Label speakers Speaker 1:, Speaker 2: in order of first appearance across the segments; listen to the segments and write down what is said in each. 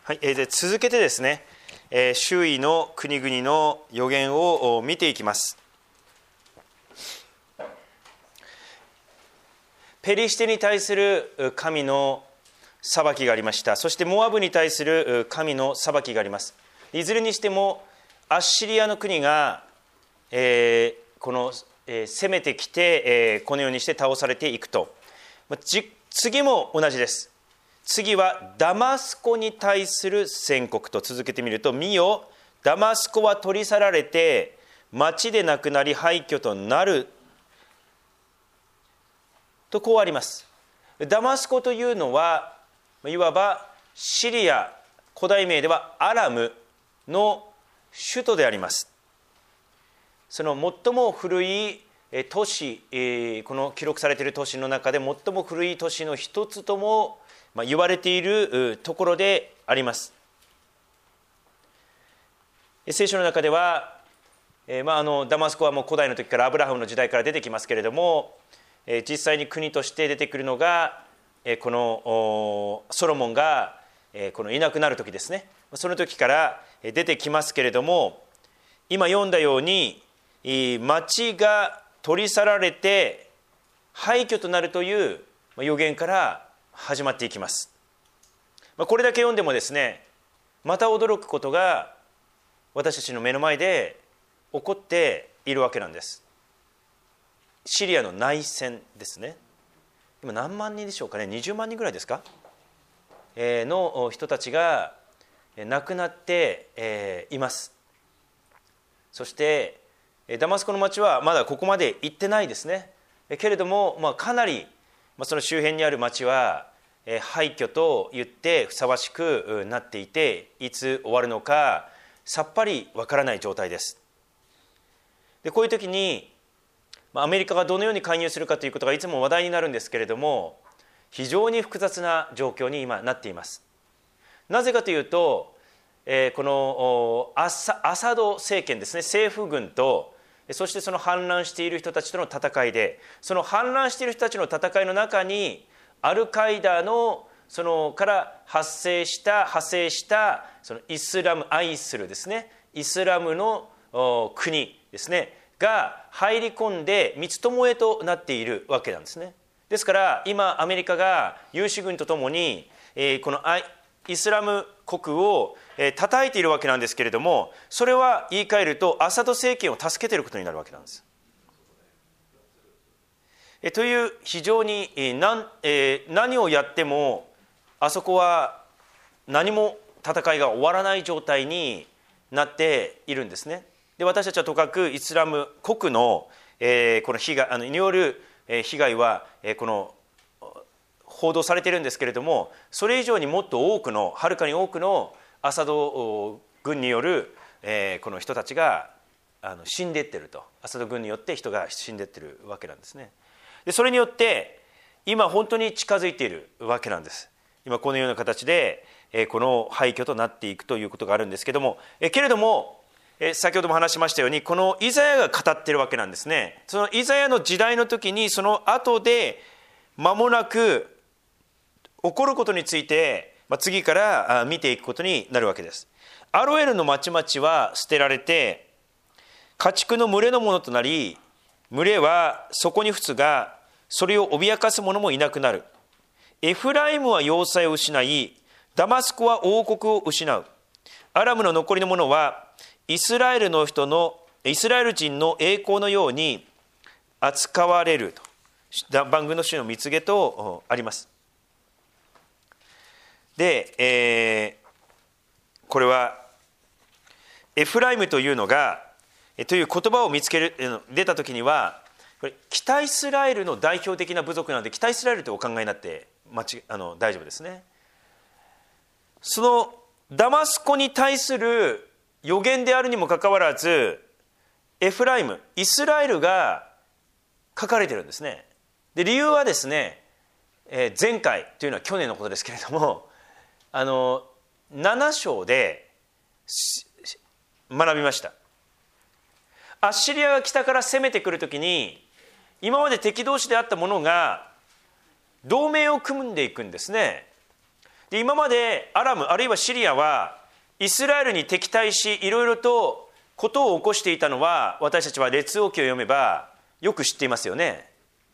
Speaker 1: はい、で続けてですね、周囲の国々の予言を見ていきます。ペリシテに対する神の裁きがありました。そしてモアブに対する神の裁きがあります。いずれにしてもアッシリアの国が、攻めてきて、このようにして倒されていくと。次も同じです。次はダマスコに対する宣告と続けてみると、見よ、ダマスコは取り去られて町でなくなり廃墟となるとこうあります。ダマスコというのはいわばシリア、古代名ではアラムの首都であります。その最も古い都市、この記録されている都市の中で最も古い都市の一つとも言われているところであります。聖書の中では、ダマスコはもう古代の時からアブラハムの時代から出てきますけれども、実際に国として出てくるのがこのソロモンがこのいなくなる時ですね。その時から出てきますけれども、今読んだように町が取り去られて廃墟となるという予言から始まっていきます。これだけ読んでもですね、また驚くことが私たちの目の前で起こっているわけなんです。シリアの内戦ですね。今何万人でしょうかね、20万人ぐらいですか、の人たちが亡くなっています。そしてダマスコの町はまだここまで行ってないですね。けれども、かなりその周辺にある町は廃墟と言ってふさわしくなっていて、いつ終わるのかさっぱりわからない状態です。でこういう時にアメリカがどのように介入するかということがいつも話題になるんですけれども、非常に複雑な状況に今なっています。なぜかというと、このアサド政権ですね、政府軍とそしてその反乱している人たちとの戦いで、その反乱している人たちの戦いの中にアルカイダのから派生したそのイスラム愛するですね、イスラムの国ですねが入り込んで三つ巴となっているわけなんですね。ですから今アメリカが有志軍とともにこのイスラム国を叩いているわけなんですけれども、それは言い換えるとアサド政権を助けていることになるわけなんです。という非常に何をやってもあそこは何も戦いが終わらない状態になっているんですね。で私たちはとかくイスラム国のこの被害による被害はこの報道されているんですけれども、それ以上にもっと多くのはるかに多くのアサド軍によるこの人たちが死んでいってると、アサド軍によって人が死んでいってるわけなんですね。でそれによって今本当に近づいているわけなんです。今このような形でこの廃墟となっていくということがあるんですけども、けれども先ほども話しましたように、このイザヤが語っているわけなんですね。そのイザヤの時代の時にその後で間もなく起こることについて次から見ていくことになるわけです。アロエルの町々は捨てられて家畜の群れのものとなり、群れはそこに伏すがそれを脅かす者もいなくなる。エフライムは要塞を失い、ダマスコは王国を失う。アラムの残りの者はイスラエル人の栄光のように扱われると、万軍の主の蜜げとあります。で、これはエフライムというのがという言葉を見つける出た時には、これ北イスラエルの代表的な部族なので北イスラエルとお考えになって大丈夫ですね。そのダマスコに対する予言であるにもかかわらず、エフライム、イスラエルが書かれているんですね。で理由はですね、前回というのは去年のことですけれども、7章で学びました。アッシリアが北から攻めてくるときに、今まで敵同士であったものが同盟を組んでいくんですね。 で、今までアラムあるいはシリアはイスラエルに敵対し、いろいろとことを起こしていたのは、私たちは列王記を読めばよく知っていますよね。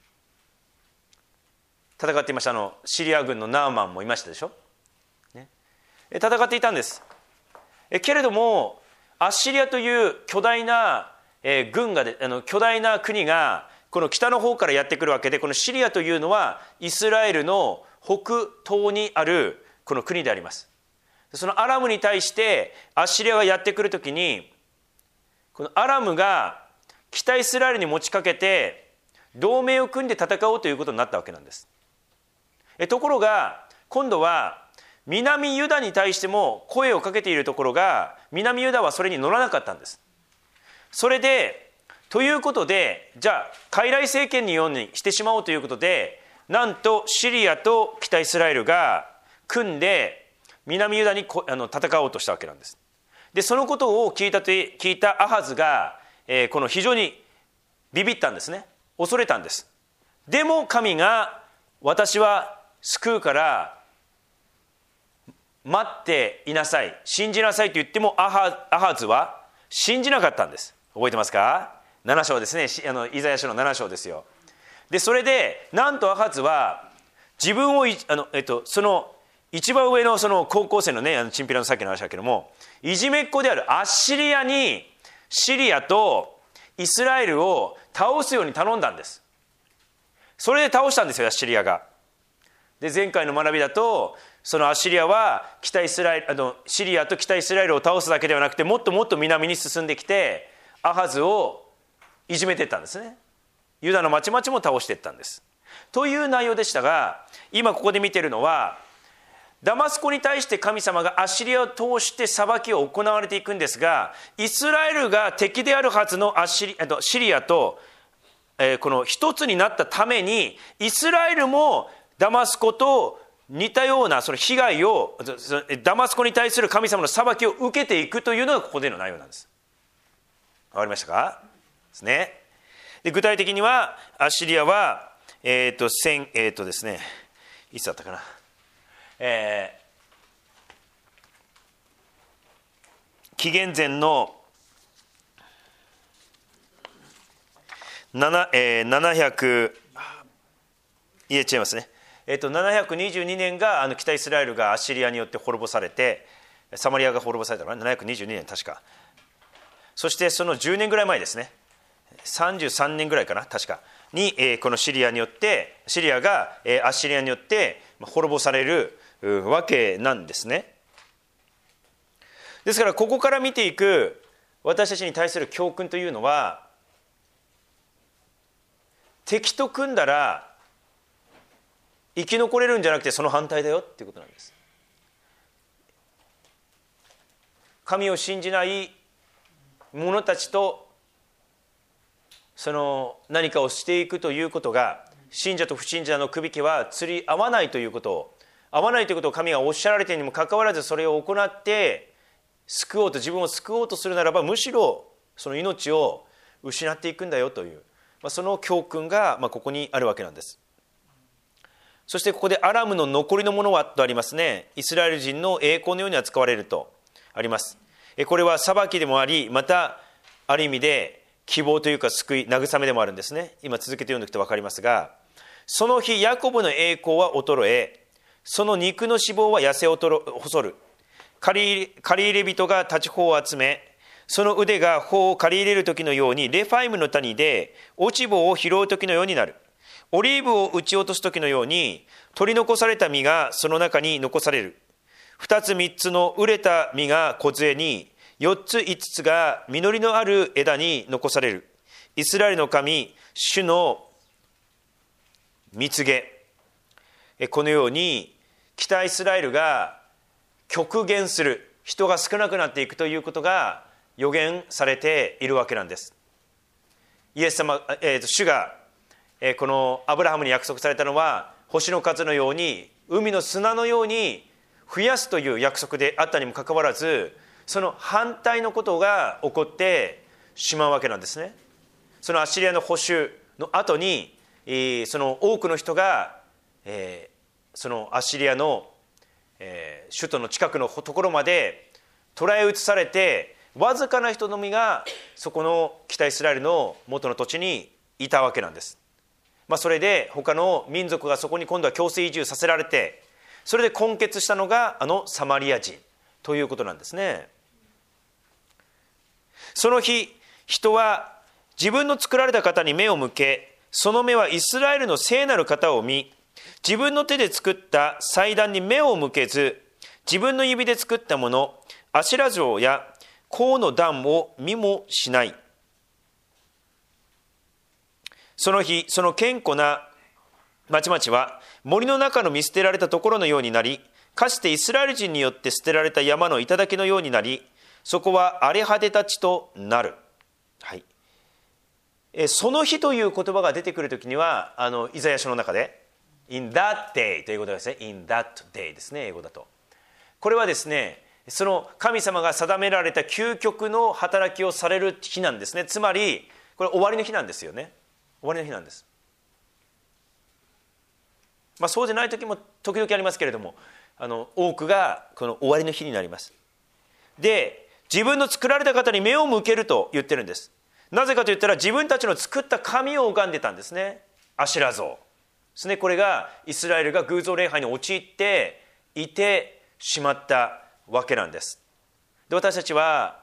Speaker 1: 戦っていました。シリア軍のナーマンもいましたでしょ、ね、戦っていたんです。けれどもアッシリアという巨大な軍が巨大な国がこの北の方からやってくるわけで、このシリアというのはイスラエルの北東にあるこの国であります。そのアラムに対してアッシリアがやってくるときに、このアラムが北イスラエルに持ちかけて同盟を組んで戦おうということになったわけなんです。ところが今度は南ユダに対しても声をかけているところが、南ユダはそれに乗らなかったんです。それでということで、じゃあ傀儡政権のようにしてしまおうということで、なんとシリアと北イスラエルが組んで南ユダに戦おうとしたわけなんです。でそのことを聞いたアハズが、この非常にビビったんですね。恐れたんです。でも神が私は救うから待っていなさい、信じなさいと言ってもアハズは信じなかったんです。覚えてますか。7章ですね。イザヤ書の7章ですよ。でそれでなんとアハズは自分をその一番上のその高校生のね、チンピラのさっきの話だけども、いじめっ子であるアッシリアにシリアとイスラエルを倒すように頼んだんです。それで倒したんですよ、アッシリアが。で前回の学びだと、そのアッシリアはシリアと北イスラエルを倒すだけではなくて、もっともっと南に進んできてアハズをいじめていったんですね。ユダの町々も倒していったんです。という内容でしたが、今ここで見ているのは、ダマスコに対して神様がアッシリアを通して裁きを行われていくんですが、イスラエルが敵であるはずのシリアと、この一つになったために、イスラエルもダマスコと似たようなその被害を、ダマスコに対する神様の裁きを受けていくというのがここでの内容なんです。わかりましたかですね。で具体的にはアッシリアはですね、いつだったかな、紀元前の722年が北イスラエルがアッシリアによって滅ぼされて、サマリアが滅ぼされたのは722年確か。そしてその10年ぐらい前ですね、33年ぐらいかな確かに、このシリアがアッシリアによって滅ぼされるわけなんですね。ですからここから見ていく私たちに対する教訓というのは、敵と組んだら生き残れるんじゃなくて、その反対だよっていうことなんです。神を信じない者たちとその何かをしていくということが、信者と不信者の区引きは釣り合わないということを神がおっしゃられているにもかかわらず、それを行って自分を救おうとするならば、むしろその命を失っていくんだよという、その教訓がここにあるわけなんです。そしてここでアラムの残りのものはとありますね。イスラエル人の栄光のように扱われるとあります。これは裁きでもあり、またある意味で希望というか救い、慰めでもあるんですね。今続けて読んでいくと分かりますが、その日ヤコブの栄光は衰え、その肉の脂肪は痩せ細る。借り入れ人が立ち穂を集め、その腕が穂を借り入れる時のように、レファイムの谷で落ち穂を拾う時のようになる。オリーブを打ち落とす時のように、取り残された実がその中に残される。2つ3つの熟れた実が梢に、4つ5つが実りのある枝に残される。イスラエルの神、主の蜜げ。このように北イスラエルが極減する、人が少なくなっていくということが予言されているわけなんです。イエス様、主がこのアブラハムに約束されたのは、星の数のように海の砂のように増やすという約束であったにもかかわらず、その反対のことが起こってしまうわけなんですね。そのアッシリアの捕囚の後に、その多くの人が、そのアッシリアの首都の近くのところまで捕らえ移されて、わずかな人のみがそこの北イスラエルの元の土地にいたわけなんです。それで他の民族がそこに今度は強制移住させられて、それで根結したのがサマリア人ということなんですね。その日、人は自分の作られた方に目を向け、その目はイスラエルの聖なる方を見、自分の手で作った祭壇に目を向けず、自分の指で作ったもの、アシェラ像や甲の壇を見もしない。その日、その堅固な町々は森の中の見捨てられたところのようになり、かつてイスラエル人によって捨てられた山の頂のようになり、そこは荒れ果てた地となる。はい。その日という言葉が出てくるときには、イザヤ書の中で in that day ということですね。in that day ですね、英語だと。これはですね、その神様が定められた究極の働きをされる日なんですね。つまりこれ終わりの日なんですよね。終わりの日なんです。そうじゃない時も時々ありますけれども、多くがこの終わりの日になります。で、自分の作られた方に目を向けると言ってるんです。なぜかといったら、自分たちの作った神を拝んでたんですね。アシェラ像ですね。これがイスラエルが偶像礼拝に陥っていてしまったわけなんです。で、私たちは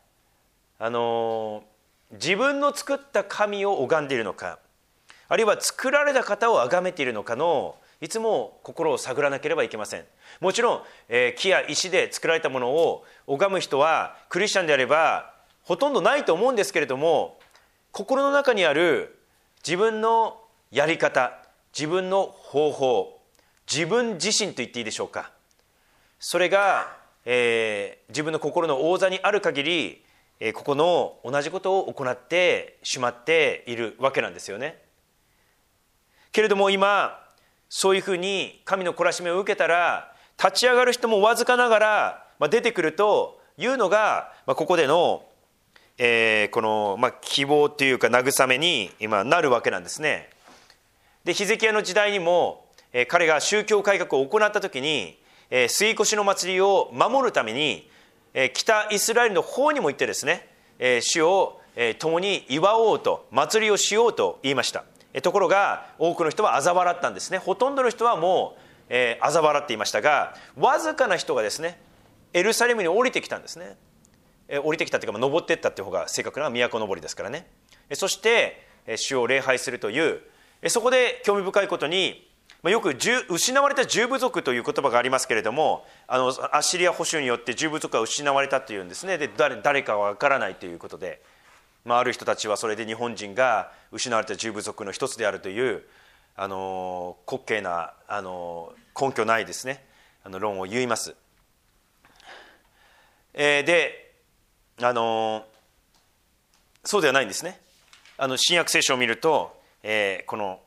Speaker 1: 自分の作った神を拝んでいるのか、あるいは作られた方を崇めているのかの、いつも心を探らなければいけません。もちろん、木や石で作られたものを拝む人はクリスチャンであればほとんどないと思うんですけれども、心の中にある自分のやり方、自分の方法、自分自身と言っていいでしょうか、それが、自分の心の王座にある限り、ここの同じことを行ってしまっているわけなんですよね。けれども今そういうふうに神の懲らしめを受けたら、立ち上がる人もわずかながら出てくるというのが、ここでの、この希望というか慰めに今なるわけなんですね。で、ヒゼキヤの時代にも、彼が宗教改革を行った時に、杉越の祭りを守るために、北イスラエルの方にも行ってですね、主を共に祝おうと、祭りをしようと言いました。ところが多くの人は嘲笑ったんですね。ほとんどの人はもう、嘲笑っていましたが、わずかな人がですね、エルサレムに降りてきたんですね。降りてきたというか、登っていったという方が正確な都登りですからね。そして主を礼拝するという、そこで興味深いことに、よく失われた10部族という言葉がありますけれども、アッシリア捕囚によって10部族が失われたというんですね。で、誰かは分からないということで、ある人たちはそれで日本人が失われた10部族の一つであるという滑稽な根拠ないですね論を言います。でそうではないんですね。新約聖書を見ると、この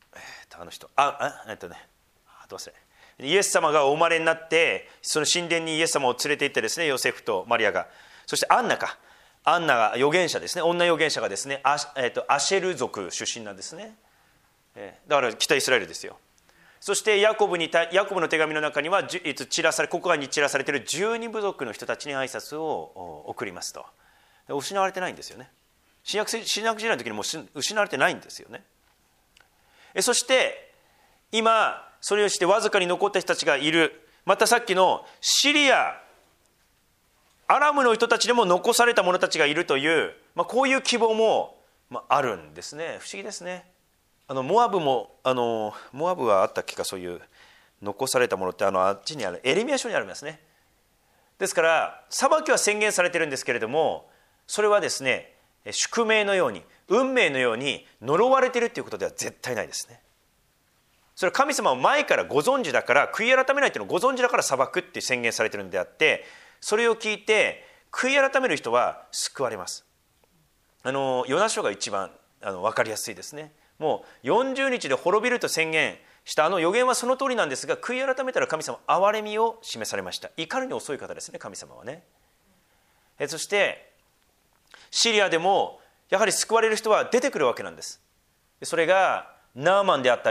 Speaker 1: どうせイエス様がお生まれになって、その神殿にイエス様を連れて行ってですね、ヨセフとマリアが、そしてアンナが預言者ですね、女預言者がですね、アシェル族出身なんですね。だから北イスラエルですよ。そしてヤコブの手紙の中には国外に散らされている12部族の人たちに挨拶を送りますと。失われてないんですよね。新約時代の時にもう失われてないんですよね。そして今それをしてわずかに残った人たちがいる。またさっきのシリア、アラムの人たちでも残された者たちがいるという、こういう希望もあるんですね。不思議ですね。モアブはあったっけか、そういう残されたものってあっちにあるエレミヤ書にありますね。ですから裁きは宣言されてるんですけれども、それはですね、宿命のように運命のように呪われているということでは絶対ないですね。それは神様は前からご存知だから、悔い改めないというのをご存知だから裁くって宣言されているのであって、それを聞いて悔い改める人は救われます。ヨナ書が一番分かりやすいですね。もう40日で滅びると宣言した予言はその通りなんですが、悔い改めたら神様は憐れみを示されました。怒るに遅い方ですね、神様はね。そしてシリアでもやはり救われる人は出てくるわけなんです。それがナーマンであったり、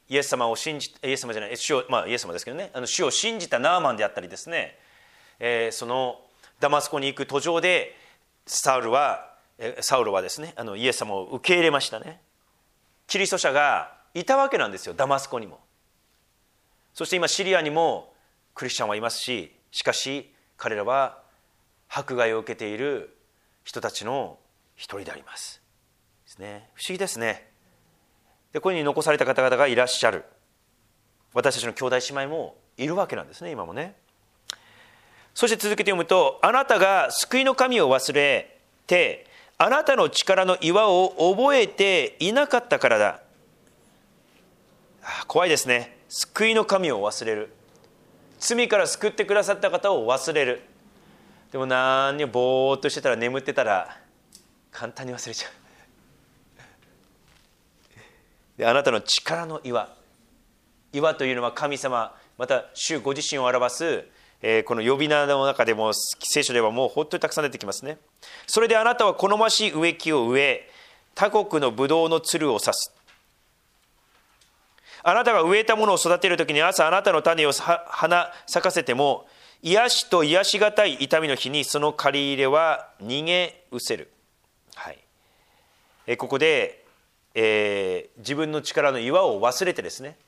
Speaker 1: イエス様じゃない、主を、イエス様ですけどね、主を信じたナーマンであったりですね、そのダマスコに行く途上でサウルはですね、イエス様を受け入れましたね。キリスト者がいたわけなんですよ、ダマスコにも。そして今シリアにもクリスチャンはいますし、しかし彼らは迫害を受けている人たちの一人でありますですね。不思議ですね。でここに残された方々がいらっしゃる。私たちの兄弟姉妹もいるわけなんですね、今もね。そして続けて読むと、あなたが救いの神を忘れてあなたの力の岩を覚えていなかったからだ。怖いですね。救いの神を忘れる。罪から救ってくださった方を忘れる。でも何にもぼーっとしてたら、眠ってたら簡単に忘れちゃう。であなたの力の岩というのは神様、また主ご自身を表す、この呼び名の中でも聖書ではもう本当にたくさん出てきますね。それであなたは好ましい植木を植え、他国のブドウのつるを刺す。あなたが植えたものを育てるときに、朝あなたの種を花咲かせても、癒しと癒しがたい痛みの日にその借り入れは逃げ失せる。はい、ここで自分の力の岩を忘れてですね、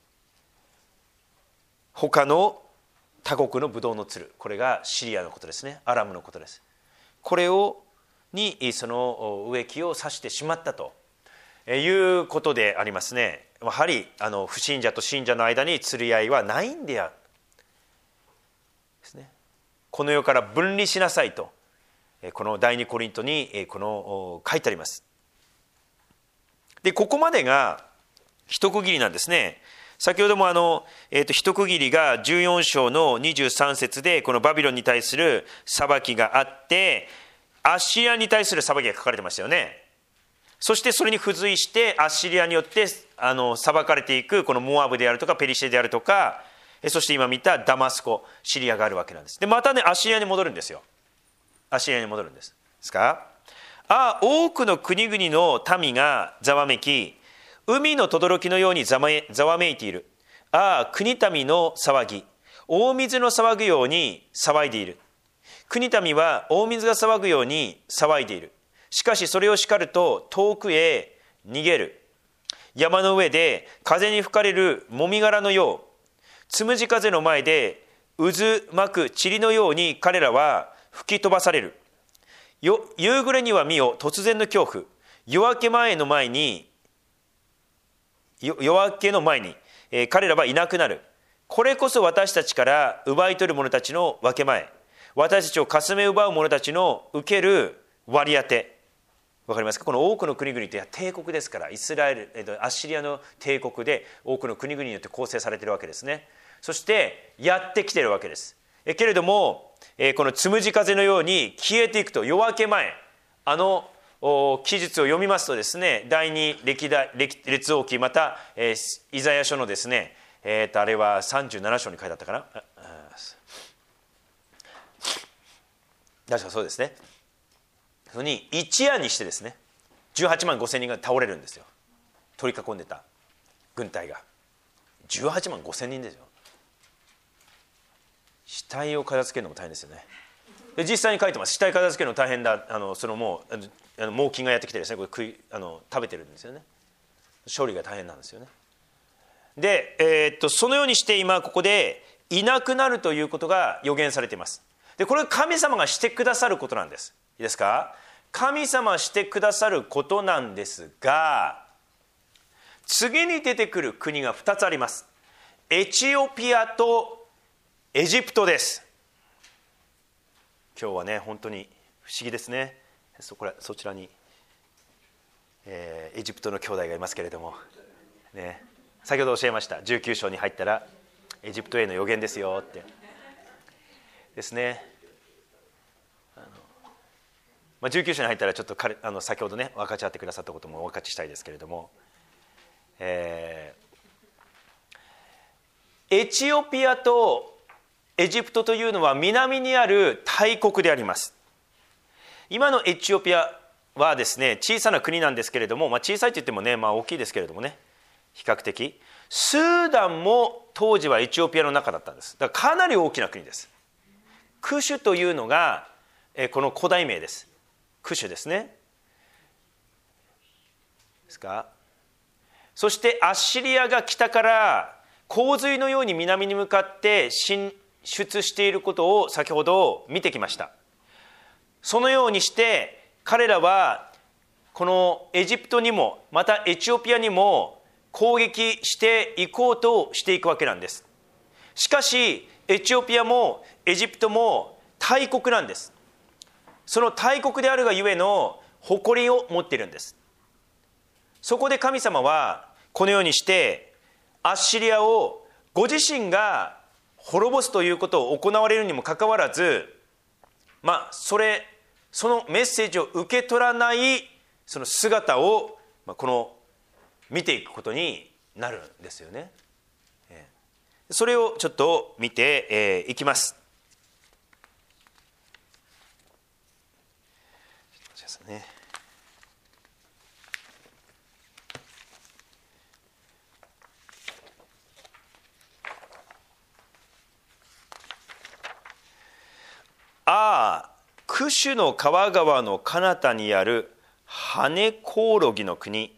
Speaker 1: 他の他国のブドウのつる、これがシリアのことですね、アラムのことです。これにその植木を刺してしまったということでありますね。やはり不信者と信者の間に釣り合いはないんであるですね。この世から分離しなさいと、この第二コリントに書いてあります。でここまでが一区切りなんですね。先ほども一区切りが14章の23節で、このバビロンに対する裁きがあって、アッシリアに対する裁きが書かれてましたよね。そしてそれに付随してアッシリアによって裁かれていくこのモアブであるとかペリシテであるとか、そして今見たダマスコ、シリアがあるわけなんです。でまたね、アッシリアに戻るんですよ。アッシリアに戻るんですか。多くの国々の民がざわめき、海の轟のようにざわめいている。国民の騒ぎ、大水の騒ぐように騒いでいる。国民は大水が騒ぐように騒いでいる。しかしそれを叱ると遠くへ逃げる。山の上で風に吹かれるもみ殻のよう、つむじ風の前で渦巻く塵のように彼らは吹き飛ばされる。夕暮れには見よ、突然の恐怖。夜明けの前に、彼らはいなくなる。これこそ私たちから奪い取る者たちの分け前、私たちをかすめ奪う者たちの受ける割り当て。わかりますか。この多くの国々というのは帝国ですから、イスラエル、アッシリアの帝国で多くの国々によって構成されているわけですね。そしてやってきているわけです。けれどもこのつむじ風のように消えていくと、夜明け前、記述を読みますとですね、第二列王記、また、イザヤ書のですね、あれは37章に書いてあったかな、確かそうですね。それに一夜にしてですね、18万5千人が倒れるんですよ。取り囲んでた軍隊が18万5千人ですよ。死体を片付けるのも大変ですよね。で実際に書いてます。死体片付けるの大変だ。そのもう猛禽がやってきてですね、これ食べてるんですよね。処理が大変なんですよね。で、そのようにして今ここでいなくなるということが予言されています。でこれは神様がしてくださることなんです。いいですか。神様してくださることなんですが、次に出てくる国が2つあります。エチオピアとエジプトです。今日はね、本当に不思議ですね。そちらに、エジプトの兄弟がいますけれども、ね、先ほど教えました。19章に入ったらエジプトへの予言ですよってですね。19章に入ったらちょっと先ほどね分かち合ってくださったこともお分かちしたいですけれども、エチオピアとエジプトというのは南にある大国であります。今のエチオピアはですね、小さな国なんですけれども、小さいといってもね、大きいですけれどもね、比較的スーダンも当時はエチオピアの中だったんです。だからかなり大きな国です。クシュというのがこの古代名です。クシュですね。ですか。そしてアッシリアが北から洪水のように南に向かって進出していることを先ほど見てきました。そのようにして彼らはこのエジプトにもまたエチオピアにも攻撃していこうとしていくわけなんです。しかしエチオピアもエジプトも大国なんです。その大国であるがゆえの誇りを持っているんです。そこで神様はこのようにしてアッシリアをご自身が滅ぼすということを行われるにもかかわらず、そのメッセージを受け取らないその姿をこの見ていくことになるんですよね。それをちょっと見ていきます。クシュの川川の彼方にあるハネコオロギの国。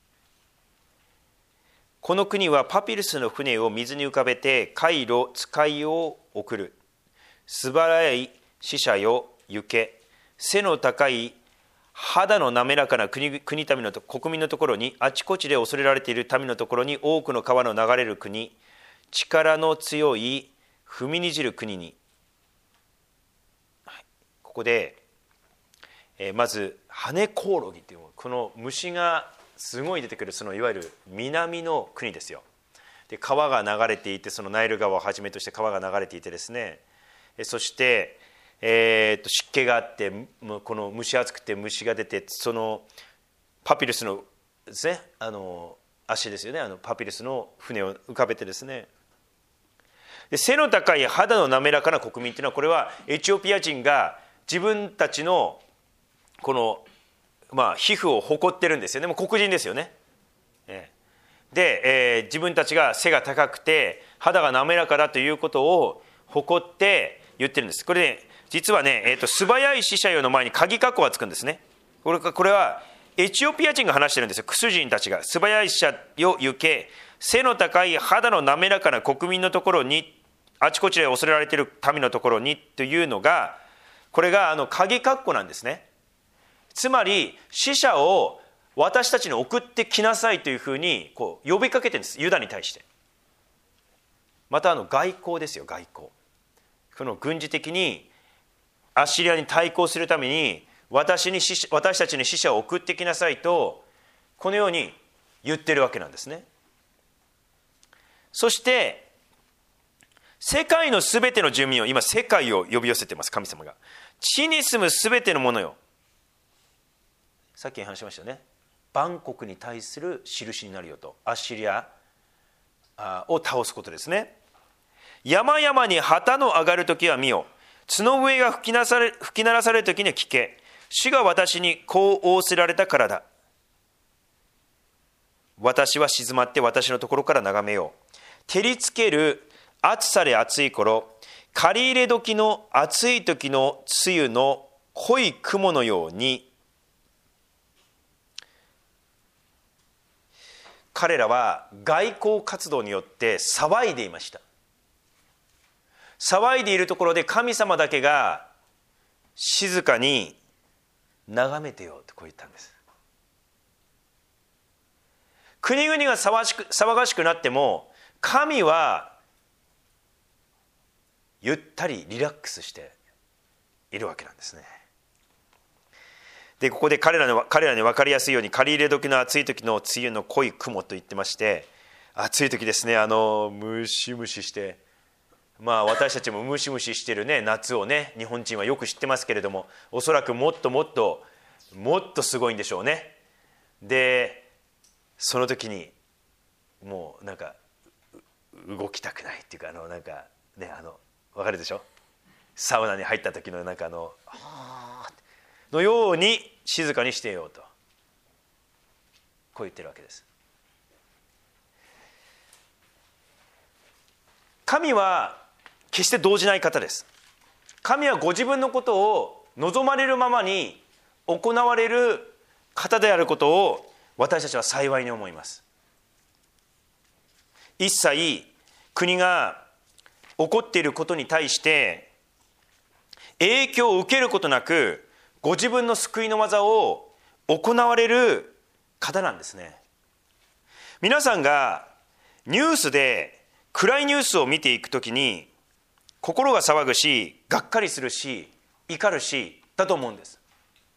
Speaker 1: この国はパピルスの船を水に浮かべて海路使いを送る。素早い死者よ行け。背の高い肌の滑らかな国民の国民のところに、あちこちで恐れられている民のところに、多くの川の流れる国、力の強い踏みにじる国に。ここで、まずハネコオロギというこの虫がすごい出てくる、そのいわゆる南の国ですよ。で川が流れていて、そのナイル川をはじめとして川が流れていてですね、そして、湿気があって、この蒸し暑くて虫が出て、そのパピルスのですね、足ですよね、パピルスの船を浮かべてですね、で背の高い肌の滑らかな国民というのは、これはエチオピア人が自分たちのこの、皮膚を誇ってるんですよね。もう黒人ですよね。で、自分たちが背が高くて肌が滑らかだということを誇って言ってるんです。これね、実はね、素早い死者よの前に鍵括弧がつくんですね。これはエチオピア人が話してるんですよ。クス人たちが素早い死者よ行け、背の高い肌の滑らかな国民のところに、あちこちで恐れられている民のところにというのが、これが鍵括弧なんですね。つまり死者を私たちに送ってきなさいというふうにこう呼びかけてるんです、ユダに対して。また外交ですよ、外交。この軍事的にアッシリアに対抗するために私たちに死者を送ってきなさいと、このように言ってるわけなんですね。そして世界のすべての住民を、今世界を呼び寄せてます、神様が。地に住むすべてのものよ、さっき話しましたね、万国に対する印になるよと。アッシリアを倒すことですね。山々に旗の上がるときは見よ、角笛が吹き鳴らされるときには聞け。主が私にこう仰せられたからだ。私は静まって私のところから眺めよう。照りつける暑さで暑い頃、借り入れ時の暑い時の梅雨の濃い雲のように、彼らは外交活動によって騒いでいました。騒いでいるところで神様だけが静かに眺めてよとこう言ったんです。国々が騒がしくなっても、神はゆったりリラックスしているわけなんですね。でここで彼らに分かりやすいように、借り入れ時の暑い時の梅雨の濃い雲と言ってまして、暑い時ですね、ムシムシして、私たちもムシムシしてるね夏をね、日本人はよく知ってますけれども、おそらくもっとすごいんでしょうね。でその時にもうなんか動きたくないっていうか、なんかね、分かるでしょ、サウナに入った時のなんかのように静かにしてようと、こう言ってるわけです。 神は決して動じない方です。神はご自分のことを望まれるままに行われる方であることを私たちは幸いに思います。一切国が起こっていることに対して影響を受けることなくご自分の救いの技を行われる方なんですね。皆さんがニュースで暗いニュースを見ていくときに心が騒ぐし、がっかりするし、怒るしだと思うんです。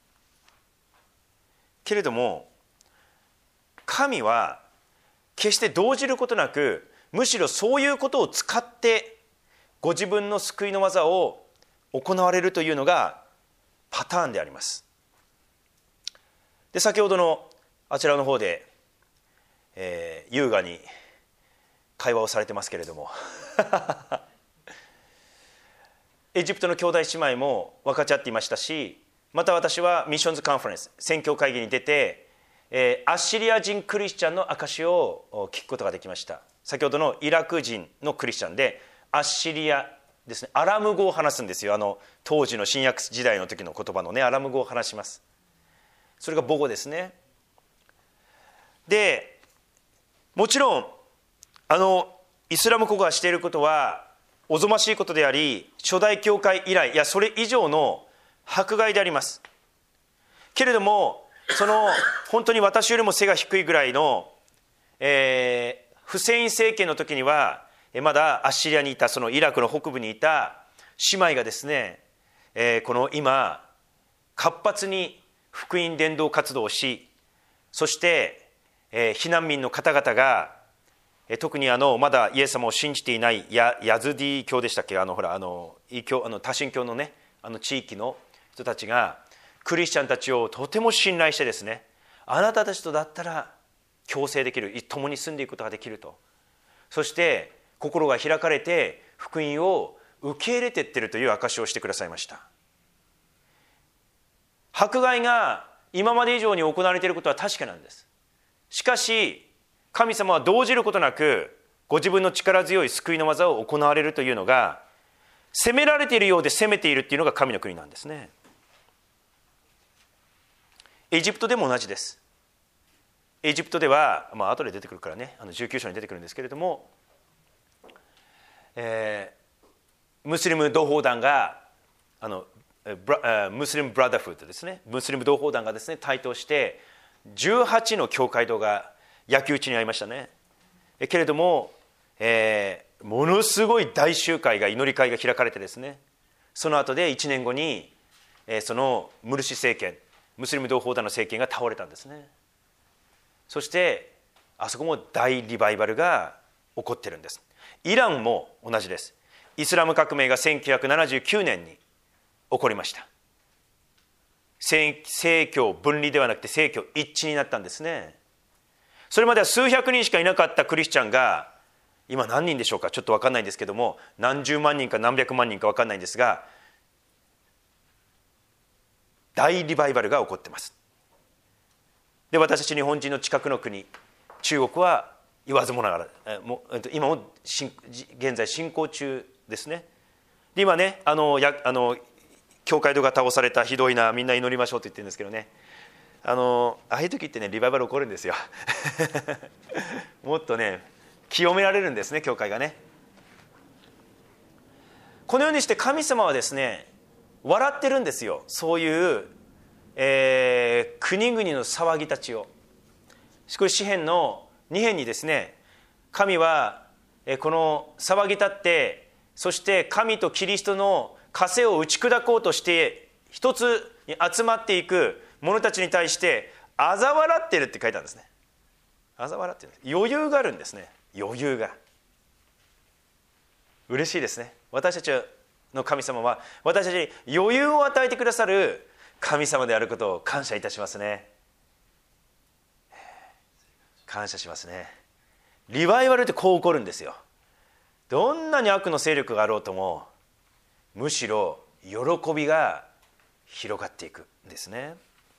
Speaker 1: けれども神は決して動じることなく、むしろそういうことを使ってご自分の救いの技を行われるというのがパターンであります。で、先ほどのあちらの方で、優雅に会話をされてますけれどもエジプトの兄弟姉妹も分かち合っていましたし、また私はミッションズカンファレンス宣教会議に出て、アッシリア人クリスチャンの証を聞くことができました。先ほどのイラク人のクリスチャンでアッシリアですね、アラム語を話すんですよ。当時の新約時代の時の言葉のね、アラム語を話します。それが母語ですね。で、もちろんイスラム国がしていることはおぞましいことであり、初代教会以来、いやそれ以上の迫害であります。けれども本当に私よりも背が低いぐらいの、フセイン政権の時にはまだアッシリアにいた、そのイラクの北部にいた姉妹がですね、この今活発に福音伝道活動をし、そして、避難民の方々が特にまだイエス様を信じていないヤズディ教でしたっけ、多神教のね、地域の人たちがクリスチャンたちをとても信頼してですね、あなたたちとだったら共生できる、共に住んでいくことができると、そして心が開かれて福音を受け入れていっているという証しをしてくださいました。迫害が今まで以上に行われていることは確かなんです。しかし神様は動じることなくご自分の力強い救いの技を行われるというのが、責められているようで責めているというのが神の国なんですね。エジプトでも同じです。エジプトでは、後で出てくるからね、19章に出てくるんですけれども、ムスリム同胞団がムスリムブラザーフードですね、ムスリム同胞団がですね台頭して18の教会堂が焼き討ちに遭いましたね。けれども、ものすごい大集会が、祈り会が開かれてですね、その後で1年後に、そのムルシ政権、ムスリム同胞団の政権が倒れたんですね。そしてあそこも大リバイバルが起こってるんです。イランも同じです。イスラム革命が1979年に起こりました。政教分離ではなくて政教一致になったんですね。それまでは数百人しかいなかったクリスチャンが、今何人でしょうか、ちょっと分かんないんですけども、何十万人か何百万人か分かんないんですが、大リバイバルが起こってます。で、私たち日本人の近くの国、中国は言わずもながら、今も現在進行中ですね。で、今ね、教会堂が倒された、ひどいな、みんな祈りましょうと言ってるんですけどね、ああいう時ってね、リバイバル起こるんですよもっとね清められるんですね、教会がね。このようにして神様はですね笑ってるんですよ、そういう、国々の騒ぎたちを。これ詩編の2編にですね、神はこの騒ぎ立って、そして神とキリストの枷を打ち砕こうとして一つに集まっていく者たちに対して嘲笑ってるって書いてあるんですね。嘲笑ってる、余裕があるんですね。余裕が嬉しいですね。私たちの神様は私たちに余裕を与えてくださる神様であることを感謝いたしますね。感謝しますね。リバイバルってこう起こるんですよ。どんなに悪の勢力があろうとも、むしろ喜びが広がっていくんですね。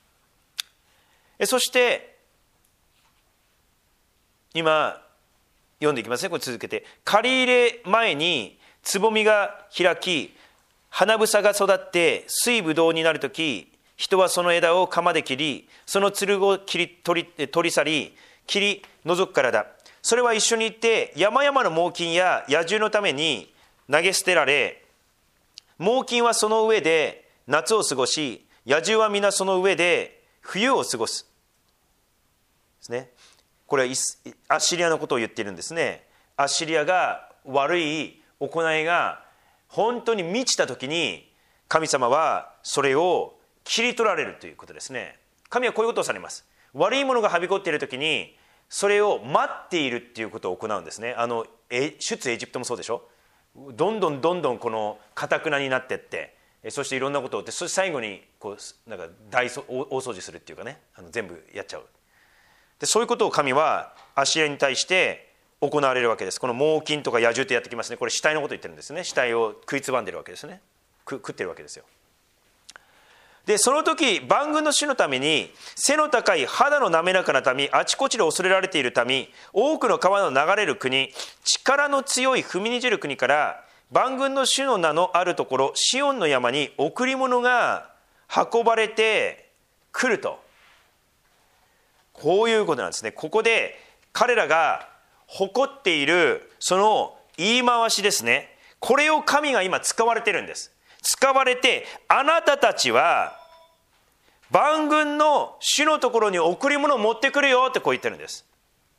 Speaker 1: そして今読んでいきますね。これ続けて。刈り入れ前につぼみが開き、花房が育って水ぶどうになるとき、人はその枝を鎌で切り、そのつるを取り去り、切り除くからだ。それは一緒に行って山々の猛禽や野獣のために投げ捨てられ、猛禽はその上で夏を過ごし、野獣は皆その上で冬を過ごすですね。これはアッシリアのことを言っているんですね。アッシリアが悪い行いが本当に満ちた時に、神様はそれを切り取られるということですね。神はこういうことをされます。悪いものがはびこっている時にそれを待っているっていうことを行うんですね。出エジプトもそうでしょ。どんどんこの堅くなになっていって、そしていろんなことをって、そして最後にこうなんか大掃除するっていうかね、全部やっちゃう。でそういうことを神はアッシリアに対して行われるわけです。この猛禽とか野獣ってやってきますね。これ死体のことを言ってるんですね。死体を食いつばんでるわけですね。食ってるわけですよ。でその時、万軍の主のために背の高い肌の滑らかな民、あちこちで恐れられている民、多くの川の流れる国、力の強い踏みにじる国から、万軍の主の名のあるところシオンの山に贈り物が運ばれてくると、こういうことなんですね。ここで彼らが誇っているその言い回しですね、これを神が今使われてるんです。使われて、あなたたちは万軍の主のところに贈り物を持ってくるよってこう言ってるんです。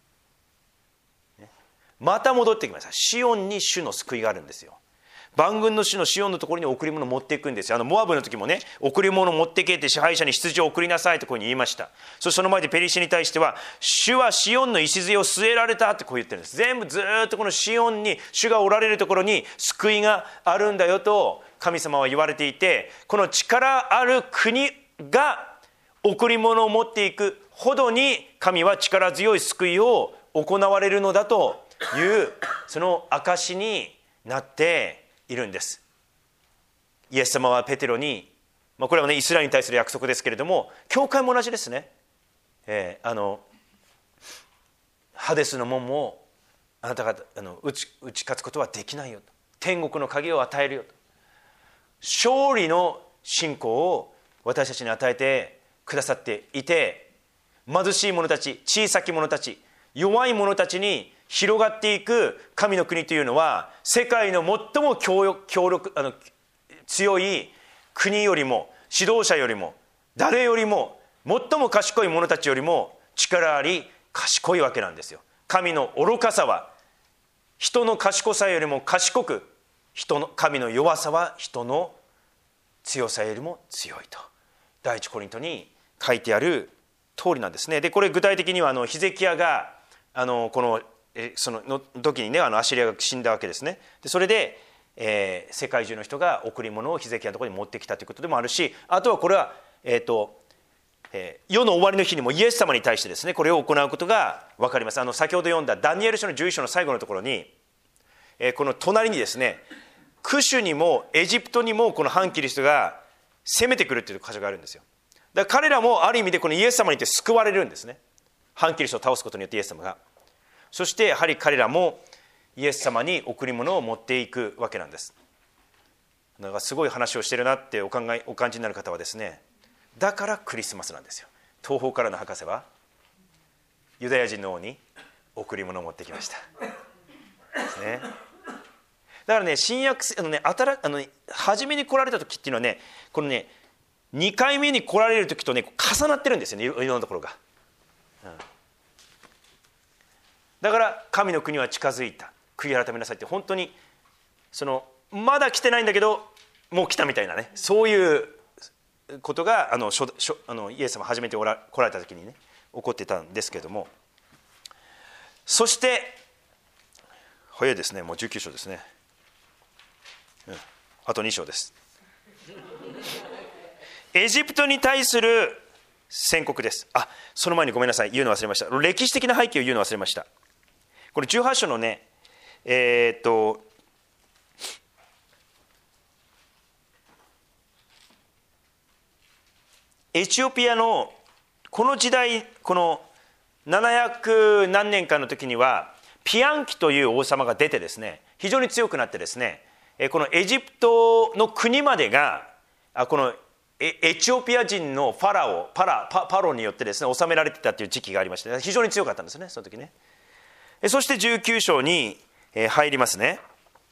Speaker 1: また戻ってきました。シオンに主の救いがあるんですよ。万軍の主のシオンのところに贈り物を持っていくんですよ。モアブの時もね、贈り物を持ってけって支配者に羊を送りなさいとこういうふうに言いました。その前でペリシテに対しては、主はシオンの礎を据えられたってこう言ってるんです。全部ずっとこのシオンに主がおられるところに救いがあるんだよと神様は言われていて、この力ある国が贈り物を持っていくほどに神は力強い救いを行われるのだというその証になっているんです。イエス様はペテロに、これはねイスラエルに対する約束ですけれども、教会も同じですね。ハデスの門もあなたが打ち勝つことはできないよと、天国の鍵を与えるよと、勝利の信仰を私たちに与えてくださっていて、貧しい者たち、小さき者たち、弱い者たちに広がっていく神の国というのは、世界の最も強い国よりも、指導者よりも、誰よりも、最も賢い者たちよりも力あり賢いわけなんですよ。神の愚かさは人の賢さよりも賢く、神の弱さは人の強さよりも強いと第一コリントに書いてある通りなんですね。でこれ具体的にはヒゼキヤがその時にねアッシリアが死んだわけですね。でそれで、世界中の人が贈り物をヒゼキヤのところに持ってきたということでもあるし、あとはこれは世の終わりの日にもイエス様に対してですねこれを行うことが分かります。先ほど読んだダニエル書の11章の最後のところに、この隣にですね、クシュにもエジプトにもこの反キリストが攻めてくるという箇所があるんですよ。だから彼らもある意味でこのイエス様によって救われるんですね。反キリストを倒すことによってイエス様が、そしてやはり彼らもイエス様に贈り物を持っていくわけなんです。だからすごい話をしてるなってお感じになる方はですね、だからクリスマスなんですよ。東方からの博士はユダヤ人の王に贈り物を持ってきましたですね。だからね、新約初めに来られた時っていうのはね、このね2回目に来られる時とね重なってるんですよね、いろんなところが、だから神の国は近づいた、悔い改めなさいって、本当にまだ来てないんだけどもう来たみたいなね、そういうことがイエス様初めて来られた時にね起こってたんですけれども、そして早いですね、もう19章ですね、あと2章です。エジプトに対する宣告です。その前にごめんなさい、言うの忘れました。歴史的な背景を言うの忘れました。これ18章のねエチオピアのこの時代、この700何年間の時にはピアンキという王様が出てですね、非常に強くなってですね、このエジプトの国までがこのエチオピア人のパロによってですね治められていたという時期がありまして、非常に強かったんですね、その時ね。そして19章に入りますね。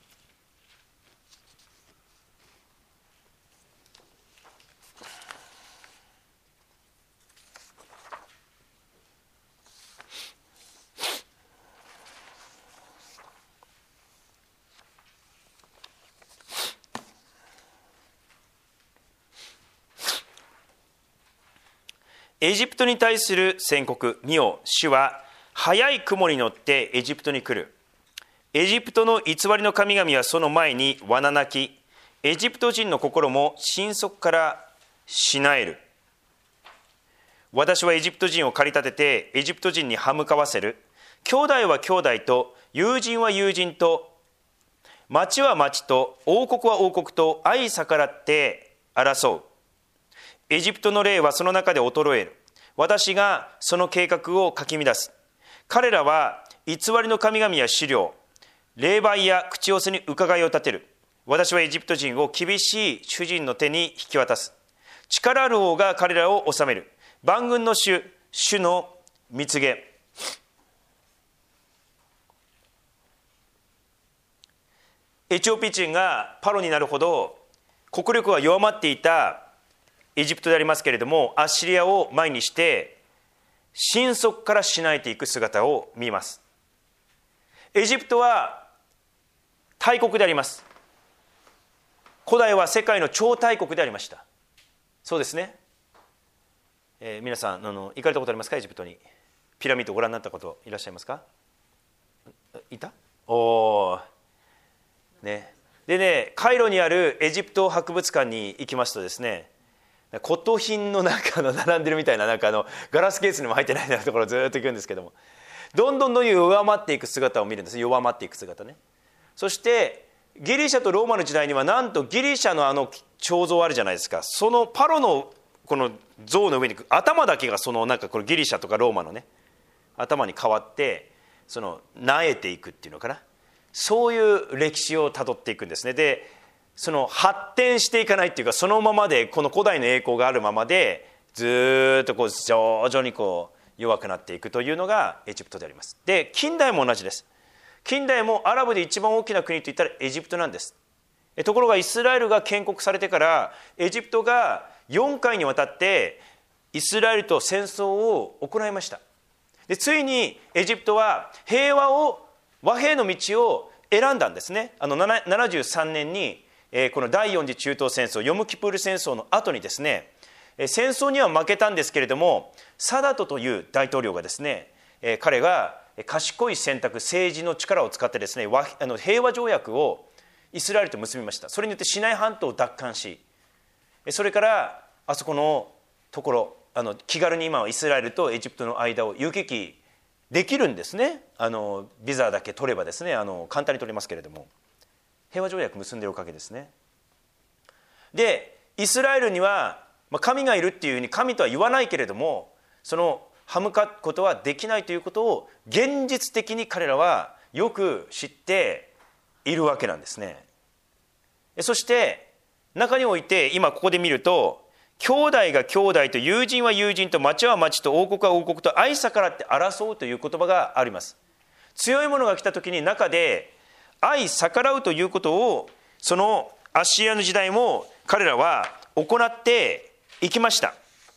Speaker 1: エジプトに対する宣告。見よ、主は早い雲に乗ってエジプトに来る。エジプトの偽りの神々はその前に罠泣き、エジプト人の心も心底からしなえる。私はエジプト人を駆り立ててエジプト人に歯向かわせる。兄弟は兄弟と、友人は友人と、町は町と、王国は王国と相逆らって争う。エジプトの霊はその中で衰える。私がその計画をかき乱す。彼らは偽りの神々や資料、霊媒や口寄せに伺いを立てる。私はエジプト人を厳しい主人の手に引き渡す。力ある王が彼らを治める。万軍の主の蜜げ。エチオピ人がパロになるほど国力が弱まっていたエジプトでありますけれども、アッシリアを前にして心底からしなえていく姿を見ます。エジプトは大国であります。古代は世界の超大国でありました。そうですね。皆さん行かれたことありますか？エジプトに。ピラミッドご覧になったこといらっしゃいますか？いた？ね。でね、カイロにあるエジプト博物館に行きますとですね、骨董品の並んでるみたいな、ガラスケースにも入ってないようなところをずっと行くんですけども、どんどん弱まっていく姿を見るんです。弱まっていく姿ね。そしてギリシャとローマの時代には、なんとギリシャの彫像あるじゃないですか。そのパロのこの像の上に頭だけがこれギリシャとかローマのね頭に変わって、なえていくっていうのかな、そういう歴史をたどっていくんですね。で発展していかないっていうか、そのままでこの古代の栄光があるままでずっと徐々に弱くなっていくというのがエジプトであります。で近代も同じです。近代もアラブで一番大きな国といったらエジプトなんです。ところがイスラエルが建国されてから、エジプトが4回にわたってイスラエルと戦争を行いました。でついにエジプトは和平の道を選んだんですね。73年にこの第4次中東戦争、ヨムキプール戦争の後にですね、戦争には負けたんですけれども、サダトという大統領がですね、彼が賢い選択、政治の力を使ってですね、平和条約をイスラエルと結びました。それによってシナイ半島を奪還し、それからあそこのところ、気軽に今はイスラエルとエジプトの間を行き来できるんですね。ビザだけ取ればですね、簡単に取れますけれども、平和条約結んでいるおかげですね。でイスラエルには神がいるっていうふうに神とは言わないけれども、その歯向かうことはできないということを現実的に彼らはよく知っているわけなんですね。そして中において今ここで見ると、兄弟が兄弟と、友人は友人と、町は町と、王国は王国と相逆らって争うという言葉があります。強いものが来た時に中で相逆らうということを、そのアッシリアの時代も彼らは行っていきました。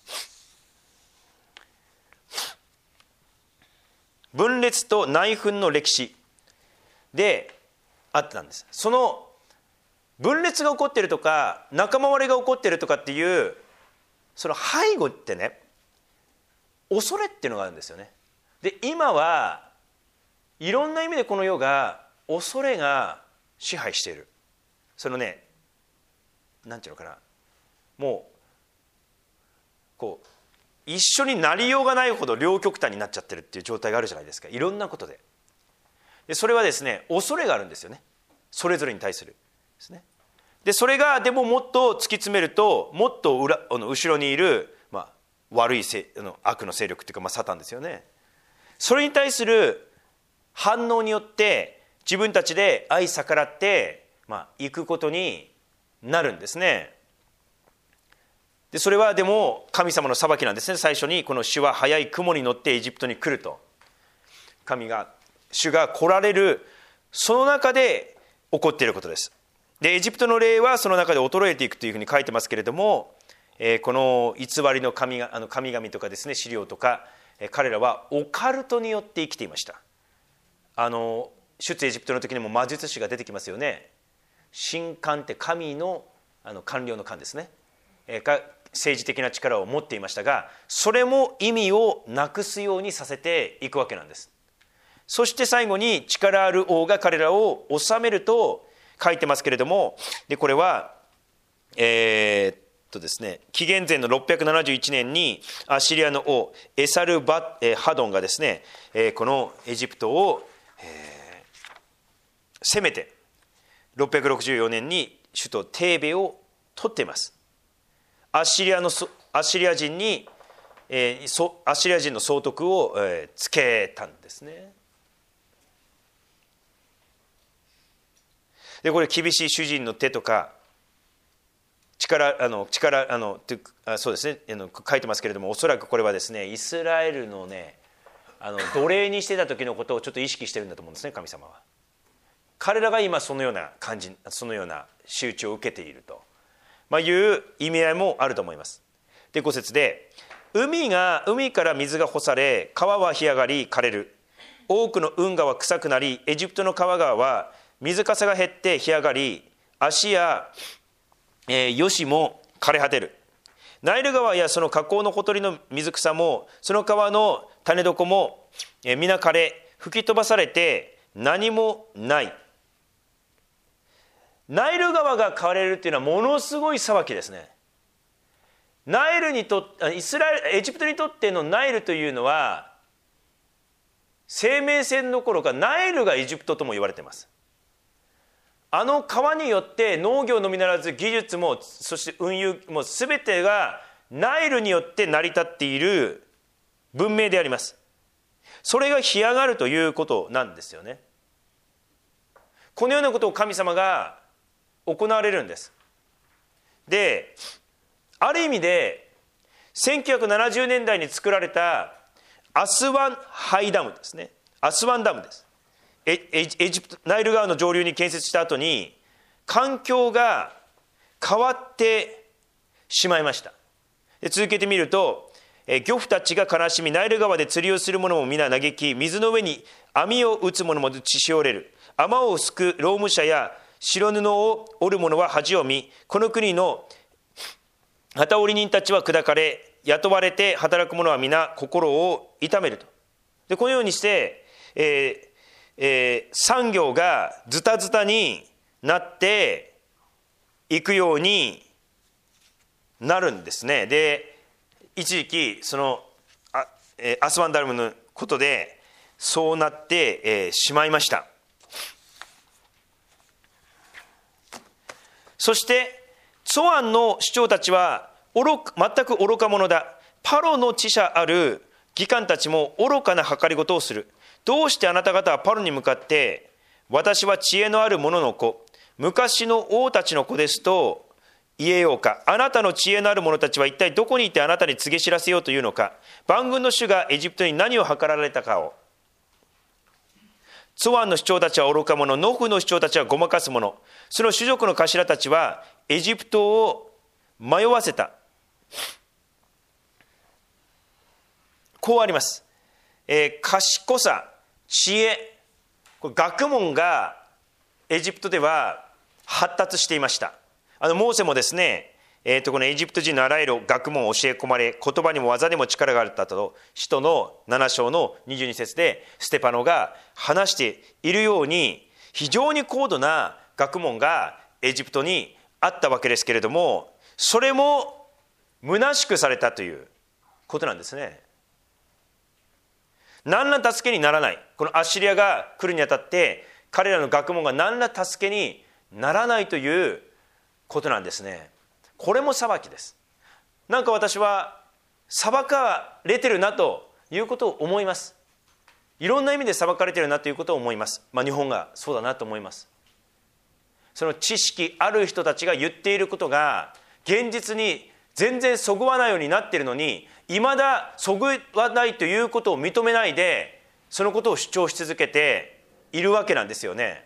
Speaker 1: 分裂と内紛の歴史であったんです。その分裂が起こっているとか、仲間割れが起こっているとかっていう、その背後ってね、恐れっていうのがあるんですよね。で今はいろんな意味でこの世が恐れが支配している。そのね、なんていうのかな、もう一緒になりようがないほど両極端になっちゃってるっていう状態があるじゃないですか、いろんなことで。でそれはですね、恐れがあるんですよね、それぞれに対するですね。でそれがでももっと突き詰めると、もっと後ろにいる、悪い悪の勢力っていうか、サタンですよね。それに対する反応によって自分たちで相逆らって行くことになるんですね。でそれはでも神様の裁きなんですね。最初にこの主は早い雲に乗ってエジプトに来ると、主が来られるその中で起こっていることです。でエジプトの霊はその中で衰えていくというふうに書いてますけれども、この偽りの神々とかですね、資料とか、彼らはオカルトによって生きていました。出エジプトの時にも魔術師が出てきますよね。神官って神の官僚の官ですね、政治的な力を持っていましたが、それも意味をなくすようにさせていくわけなんです。そして最後に力ある王が彼らを治めると書いてますけれども、でこれはですね、紀元前の671年にアッシリアの王エサルハドンがですね、このエジプトを、攻めて664年に首都テーベを取っています。アッシリア人の総督をつけたんですね。でこれ厳しい主人の手とかそうですね、書いてますけれども、おそらくこれはですね、イスラエルのね、奴隷にしてた時のことをちょっと意識してるんだと思うんですね、神様は。彼らが今そのような感じ、そのような仕打ちを受けていると、いう意味合いもあると思います。で5節で、海から水が干され、川は干上がり枯れる。多くの運河は臭くなり、エジプトの川川は水かさが減って干上がり、足やよしも枯れ果てる。ナイル川やその河口のほとりの水草も、その川の種床も皆枯れ、吹き飛ばされて何もない。ナイル川が枯れるっていうのはものすごい騒ぎですね。エジプトにとってのナイルというのは生命線どころか、ナイルがエジプトとも言われています。あの川によって農業のみならず技術も、そして運輸も全てがナイルによって成り立っている文明であります。それが干上がるということなんですよね。このようなことを神様が行われるんです。である意味で1970年代に作られたアスワンハイダムですね、アスワンダムです。エジプトナイル川の上流に建設した後に環境が変わってしまいました。で続けてみると、漁夫たちが悲しみ、ナイル川で釣りをする者も皆嘆き、水の上に網を打つ者も血しおれる。雨をすく労務者や白布を織る者は恥を見、この国の機織人たちは砕かれ、雇われて働く者は皆心を痛めると。でこのようにして、産業がズタズタになっていくようになるんですね。で一時期そのアスワンダムのことでそうなって、しまいました。そしてツォアンの首長たちは全く愚か者だ。パロの知者ある議官たちも愚かな計りごとをする。どうしてあなた方はパロに向かって、私は知恵のある者の子、昔の王たちの子ですと言えようか。あなたの知恵のある者たちは一体どこにいてあなたに告げ知らせようというのか。万軍の主がエジプトに何を図られたかを。ツォアンの首長たちは愚か者、ノフの首長たちはごまかす者、その種族の頭たちはエジプトを迷わせた。こうあります。賢さ、知恵、これ学問がエジプトでは発達していました。モーセもですね、このエジプト人のあらゆる学問を教え込まれ、言葉にも技にも力があったと、使徒の7章の22節でステパノが話しているように、非常に高度な学問がエジプトにあったわけですけれども、それも虚しくされたということなんですね。何ら助けにならない。このアッシリアが来るにあたって彼らの学問が何ら助けにならないということなんですね。これも裁きです。私は裁かれてるなということを思います。 いろんな意味で裁かれているなということを思います。日本がそうだなと思います。その知識ある人たちが言っていることが現実に全然そぐわないようになっているのに、いまだそぐわないということを認めないで、そのことを主張し続けているわけなんですよね。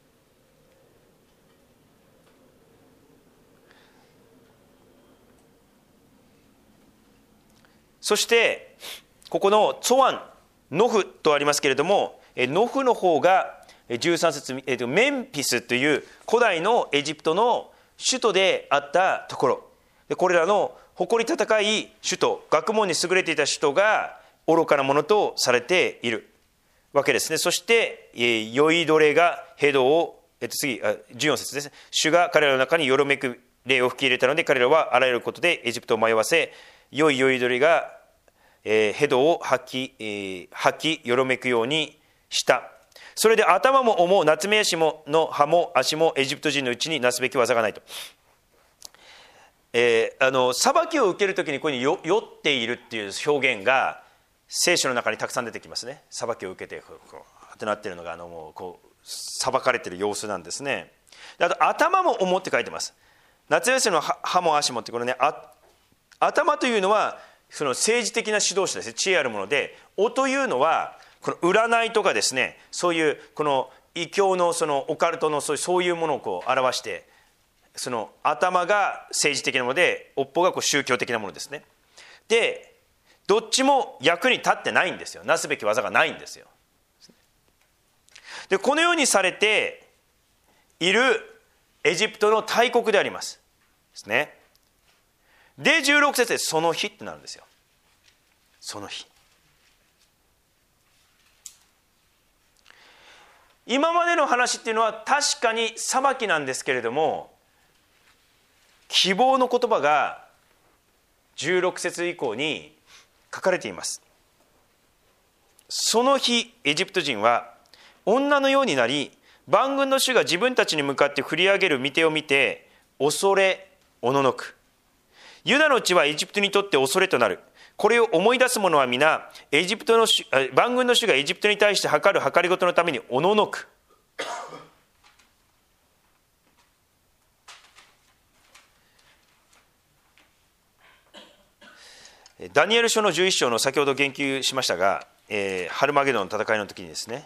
Speaker 1: そしてここのツォアン、ノフとありますけれども、ノフの方が13節、メンフィスという古代のエジプトの首都であったところ、これらの誇り高い首都、学問に優れていた首都が愚かなものとされているわけですね。そして酔いどれがヘドを、次14節ですね。主が彼らの中によろめく霊を吹き入れたので、彼らはあらゆることでエジプトを迷わせ、酔いどれがヘドを吐きよろめくようにした。それで頭も尾もナツメヤシの葉も足もエジプト人のうちになすべき技がないと。裁きを受けるときにここに酔っているっていう表現が聖書の中にたくさん出てきますね。裁きを受けてこうってなっているのがもうこう裁かれている様子なんですね。あと頭も尾もって書いてます。ナツメヤシの葉も足もって、これね、頭というのはその政治的な指導者ですね。知恵あるもので、尾というのはこの占いとかですね、そういうこの異教のそのオカルトのそういうものをこう表して、その頭が政治的なもので尾っぽがこう宗教的なものですね。でどっちも役に立ってないんですよ。なすべき技がないんですよ。でこのようにされているエジプトの大国でありますですね。で16節でその日ってなるんですよ。その日。今までの話っていうのは確かに裁きなんですけれども、希望の言葉が16節以降に書かれています。その日エジプト人は女のようになり、万軍の主が自分たちに向かって振り上げる御手を見て恐れおののく。ユダの地はエジプトにとって恐れとなる。これを思い出す者は皆エジプトの万軍の主がエジプトに対して計る計りごとのためにおののく。ダニエル書の11章の先ほど言及しましたが、ハルマゲドンの戦いの時にですね、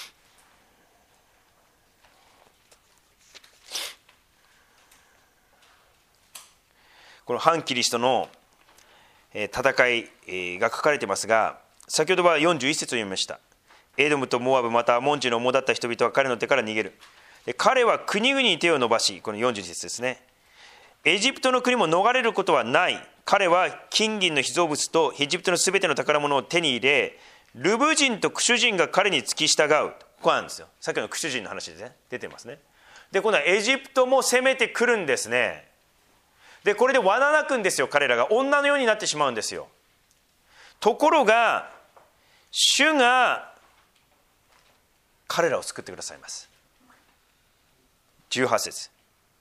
Speaker 1: この反キリストの戦いが書かれていますが、先ほどは41節を読みました。エドムとモアブまたアモン人の主だった人々は彼の手から逃げる。彼は国々に手を伸ばし、この42節ですね、エジプトの国も逃れることはない。彼は金銀の被造物とエジプトのすべての宝物を手に入れ、ルブ人とクシュ人が彼に付き従う。ここなんですよ。さっきのクシュ人の話ですね、出てますね。で今度はエジプトも攻めてくるんですね。でこれで罠なくんですよ。彼らが女のようになってしまうんですよ。ところが主が彼らを救ってくださいます。18節。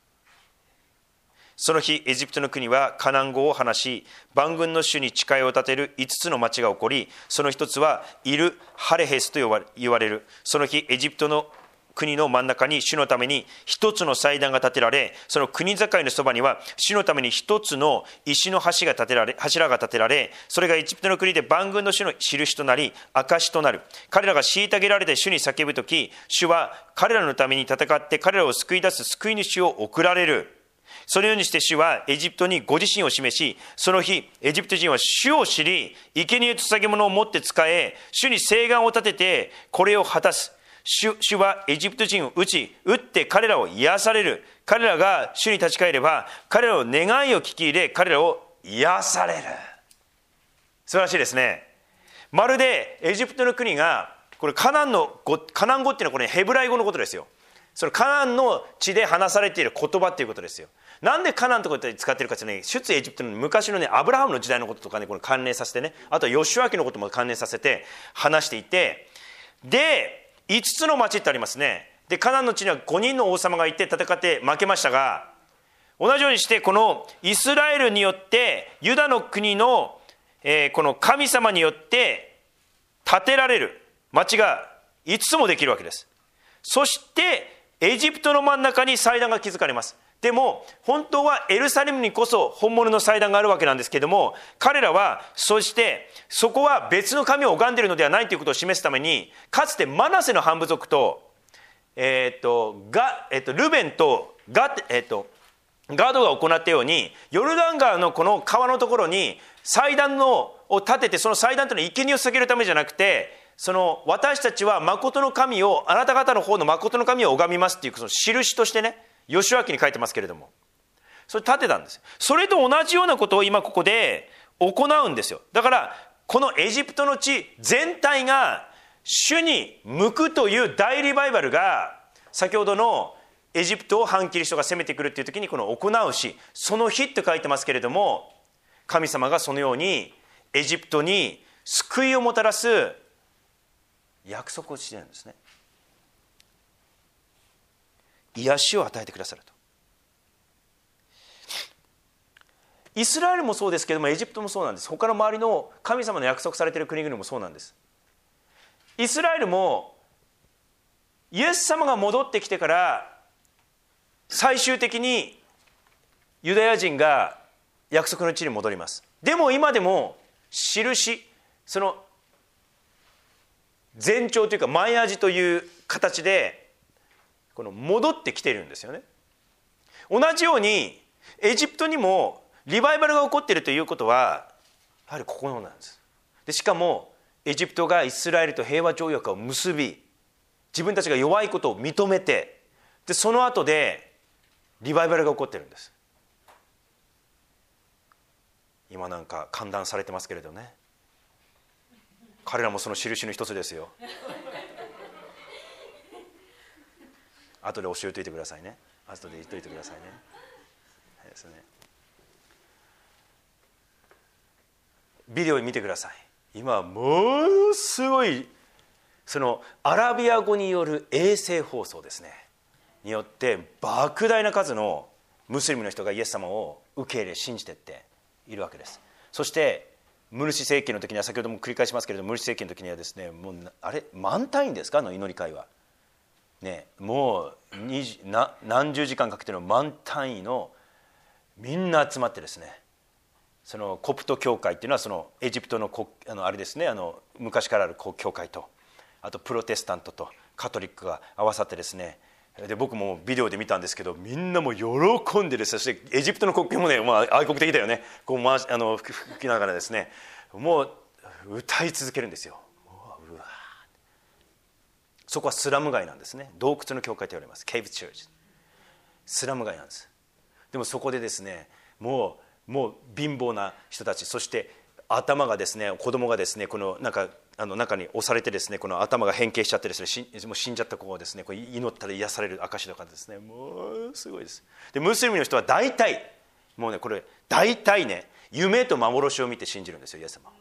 Speaker 1: その日エジプトの国はカナン語を話し、万軍の主に誓いを立てる5つの町が起こり、その一つはイル・ハレヘスと言われる。その日エジプトの国の真ん中に主のために一つの祭壇が建てられ、その国境のそばには主のために一つの石の柱が建てられ、それがエジプトの国で万軍の主の印となり証となる。彼らが虐げられて主に叫ぶとき、主は彼らのために戦って彼らを救い出す救い主を送られる。そのようにして主はエジプトにご自身を示し、その日エジプト人は主を知り、生贄と捧げ物を持って仕え、主に誓願を立ててこれを果たす。主はエジプト人を打って彼らを癒される。彼らが主に立ち返れば彼らの願いを聞き入れ、彼らを癒される。素晴らしいですね。まるでエジプトの国が、これカナン語っていうのはこれヘブライ語のことですよ。そのカナンの地で話されている言葉っていうことですよ。なんでカナンとかで使ってるかってね、出エジプトの昔のねアブラハムの時代のこととかね、これ関連させてね、あとはヨシュア記のことも関連させて話していて、で5つの町ってありますね。でカナンの地には5人の王様がいて戦って負けましたが、同じようにしてこのイスラエルによってユダの国のこの神様によって建てられる、 町が5つもできるわけです。そしてエジプトの真ん中に祭壇が築かれます。でも本当はエルサレムにこそ本物の祭壇があるわけなんですけれども、彼らはそしてそこは別の神を拝んでいるのではないということを示すために、かつてマナセの半部族と、ルベンとガードが行ったように、ヨルダン川のこの川のところに祭壇を建てて、その祭壇というのは生贄を捧げるためじゃなくて、その私たちは誠の神を、あなた方の方の誠の神を拝みますっていうその印としてね、ヨシュア記に書いてますけれども、それ建てたんです。それと同じようなことを今ここで行うんですよ。だからこのエジプトの地全体が主に向くという大リバイバルが、先ほどのエジプトを反キリストが攻めてくるっていう時にこの行うし、その日って書いてますけれども、神様がそのようにエジプトに救いをもたらす約束をしているんですね。癒しを与えてくださると。イスラエルもそうですけども、エジプトもそうなんです。他の周りの神様の約束されている国々もそうなんです。イスラエルもイエス様が戻ってきてから最終的にユダヤ人が約束の地に戻ります。でも今でも印、その前兆というか前味という形でこの戻ってきているんですよね。同じようにエジプトにもリバイバルが起こっているということはやはりここのなんです。でしかもエジプトがイスラエルと平和条約を結び、自分たちが弱いことを認めて、でその後でリバイバルが起こっているんです。今なんか歓談されてますけれどね、彼らもその印の一つですよ。後で教えておいてくださいね。後で言っといてくださいね。ですね。ビデオ見てください。今ものすごいそのアラビア語による衛星放送ですねによって莫大な数のムスリムの人がイエス様を受け入れ信じてっているわけです。そしてムルシ政権の時には、先ほども繰り返しますけれども、ムルシ政権の時にはですね、もうあれ満単位ですか、あの祈り会はね、もう何十時間かけての満単位のみんな集まってですね、そのコプト教会っていうのはそのエジプトのあれですね、昔からある教会と、あとプロテスタントとカトリックが合わさってですね、で僕もビデオで見たんですけど、みんなも喜んでですね、そしてエジプトの国旗もね、愛国的だよね、こう吹きながらですね、もう歌い続けるんですよ。うわ、そこはスラム街なんですね。洞窟の教会と言われます。ケーブチャーチ、スラム街なんです。でもそこでですね、もう貧乏な人たち、そして頭がですね、子供がですね、この中に押されてですね、この頭が変形しちゃってですね、もう死んじゃった子をですね、こう祈ったら癒される証とかですね、もうすごいです。でムスリムの人は大体もうね、これ大体ね、夢と幻を見て信じるんですよ、イエス様。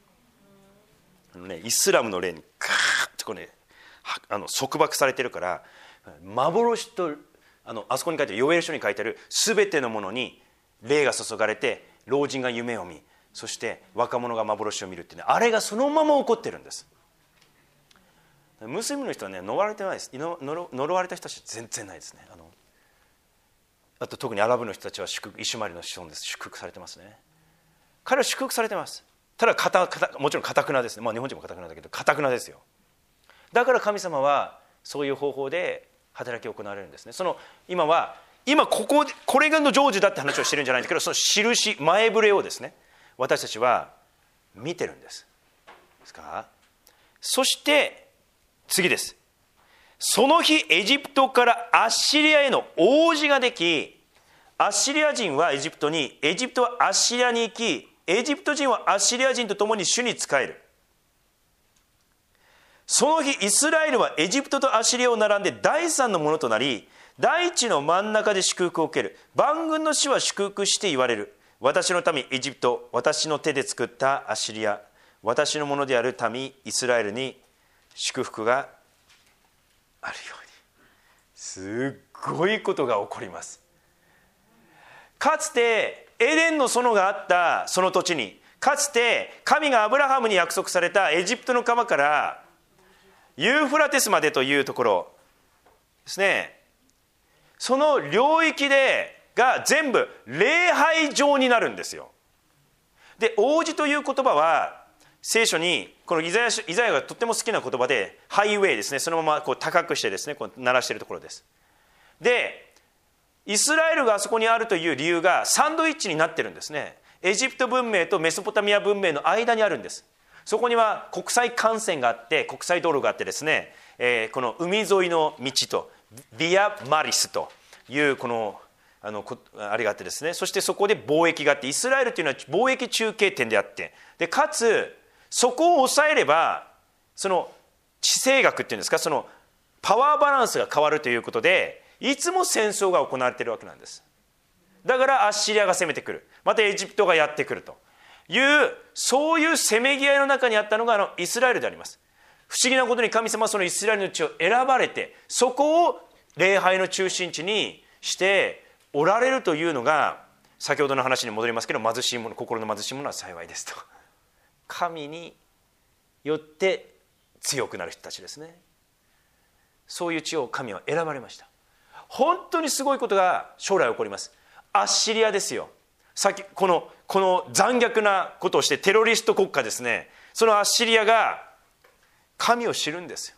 Speaker 1: イスラムの霊にガーッとこうね、束縛されてるから、幻とあそこに書いてある、ヨエル書に書いてある全てのものに霊が注がれて、老人が夢を見、そして若者が幻を見るっていうね、あれがそのまま起こってるんです。ムスリムの人はね、呪われてないです。呪われた人たちは全然ないですね。あと特にアラブの人たちはイシュマエルの子孫です。祝福されてますね。彼は祝福されてます。ただもちろん堅くなですね。日本人も堅くなだけど堅くなですよ。だから神様はそういう方法で働きを行われるんですね。今これがの成就だって話をしてるんじゃないんだけど、その印、前触れをですね、私たちは見てるんです。ですか。そして次です。その日エジプトからアッシリアへの王子ができ、アッシリア人はエジプトに、エジプトはアッシリアに行き、エジプト人はアッシリア人と共に主に仕える。その日イスラエルはエジプトとアッシリアを並んで第三のものとなり、大地の真ん中で祝福を受ける。万軍の主は祝福して言われる。私の民エジプト、私の手で作ったアッシリア、私のものである民イスラエルに祝福があるように。すっごいことが起こります。かつてエデンの園があったその土地に、かつて神がアブラハムに約束されたエジプトの川からユーフラテスまでというところですね。その領域が全部礼拝場になるんですよ。で、王子という言葉は聖書にこのイザヤがとっても好きな言葉で、ハイウェイですね、そのままこう高くしてですね、こう鳴らしているところです。で、イスラエルがあそこにあるという理由がサンドイッチになってるんですね。エジプト文明とメソポタミア文明の間にあるんです。そこには国際幹線があって、国際道路があってですね、この海沿いの道とビアマリスというこのあれがあってですね、そしてそこで貿易があって、イスラエルというのは貿易中継点であって、でかつそこを抑えればその地政学っていうんですか、そのパワーバランスが変わるということで、いつも戦争が行われているわけなんです。だからアッシリアが攻めてくる、またエジプトがやってくるという、そういうせめぎ合いの中にあったのがイスラエルであります。不思議なことに神様はそのイスラエルの地を選ばれて、そこを礼拝の中心地にしておられるというのが、先ほどの話に戻りますけど、貧しい者、心の貧しい者は幸いですと。神によって強くなる人たちですね。そういう地を神は選ばれました。本当にすごいことが将来起こります。アッシリアですよ。この残虐なことをしてテロリスト国家ですね、そのアッシリアが神を知るんですよ。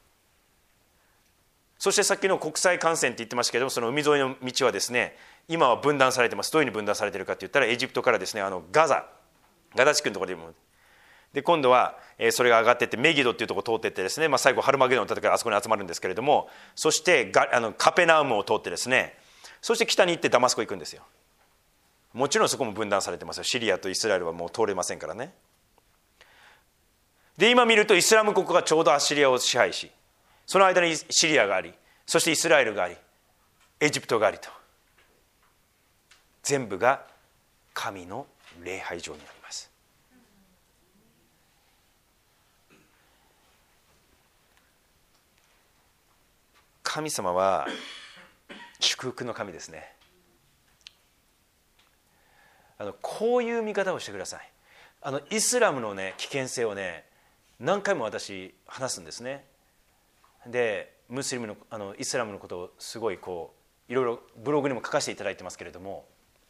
Speaker 1: そしてさっきの国際幹線って言ってましたけども、その海沿いの道はですね、今は分断されてます。どういうふうに分断されているかって言ったら、エジプトからですね、ガザ地区のところでも、で今度はそれが上がっていってメギドっていうところを通っていってですね、最後ハルマゲドンの戦いがあそこに集まるんですけれども、そしてカペナウムを通ってですね、そして北に行ってダマスコ行くんですよ。もちろんそこも分断されてますよ。シリアとイスラエルはもう通れませんからね。で今見るとイスラム国がちょうどアッシリアを支配し、その間にシリアがあり、そしてイスラエルがあり、エジプトがありと、全部が神の礼拝場になります。神様は祝福の神ですね。こういう見方をしてください。イスラムのね、危険性をね、何回も私話すんですね。でムスリムのイスラムのことをすごいこういろいろブログにも書かせていただいてますけれども、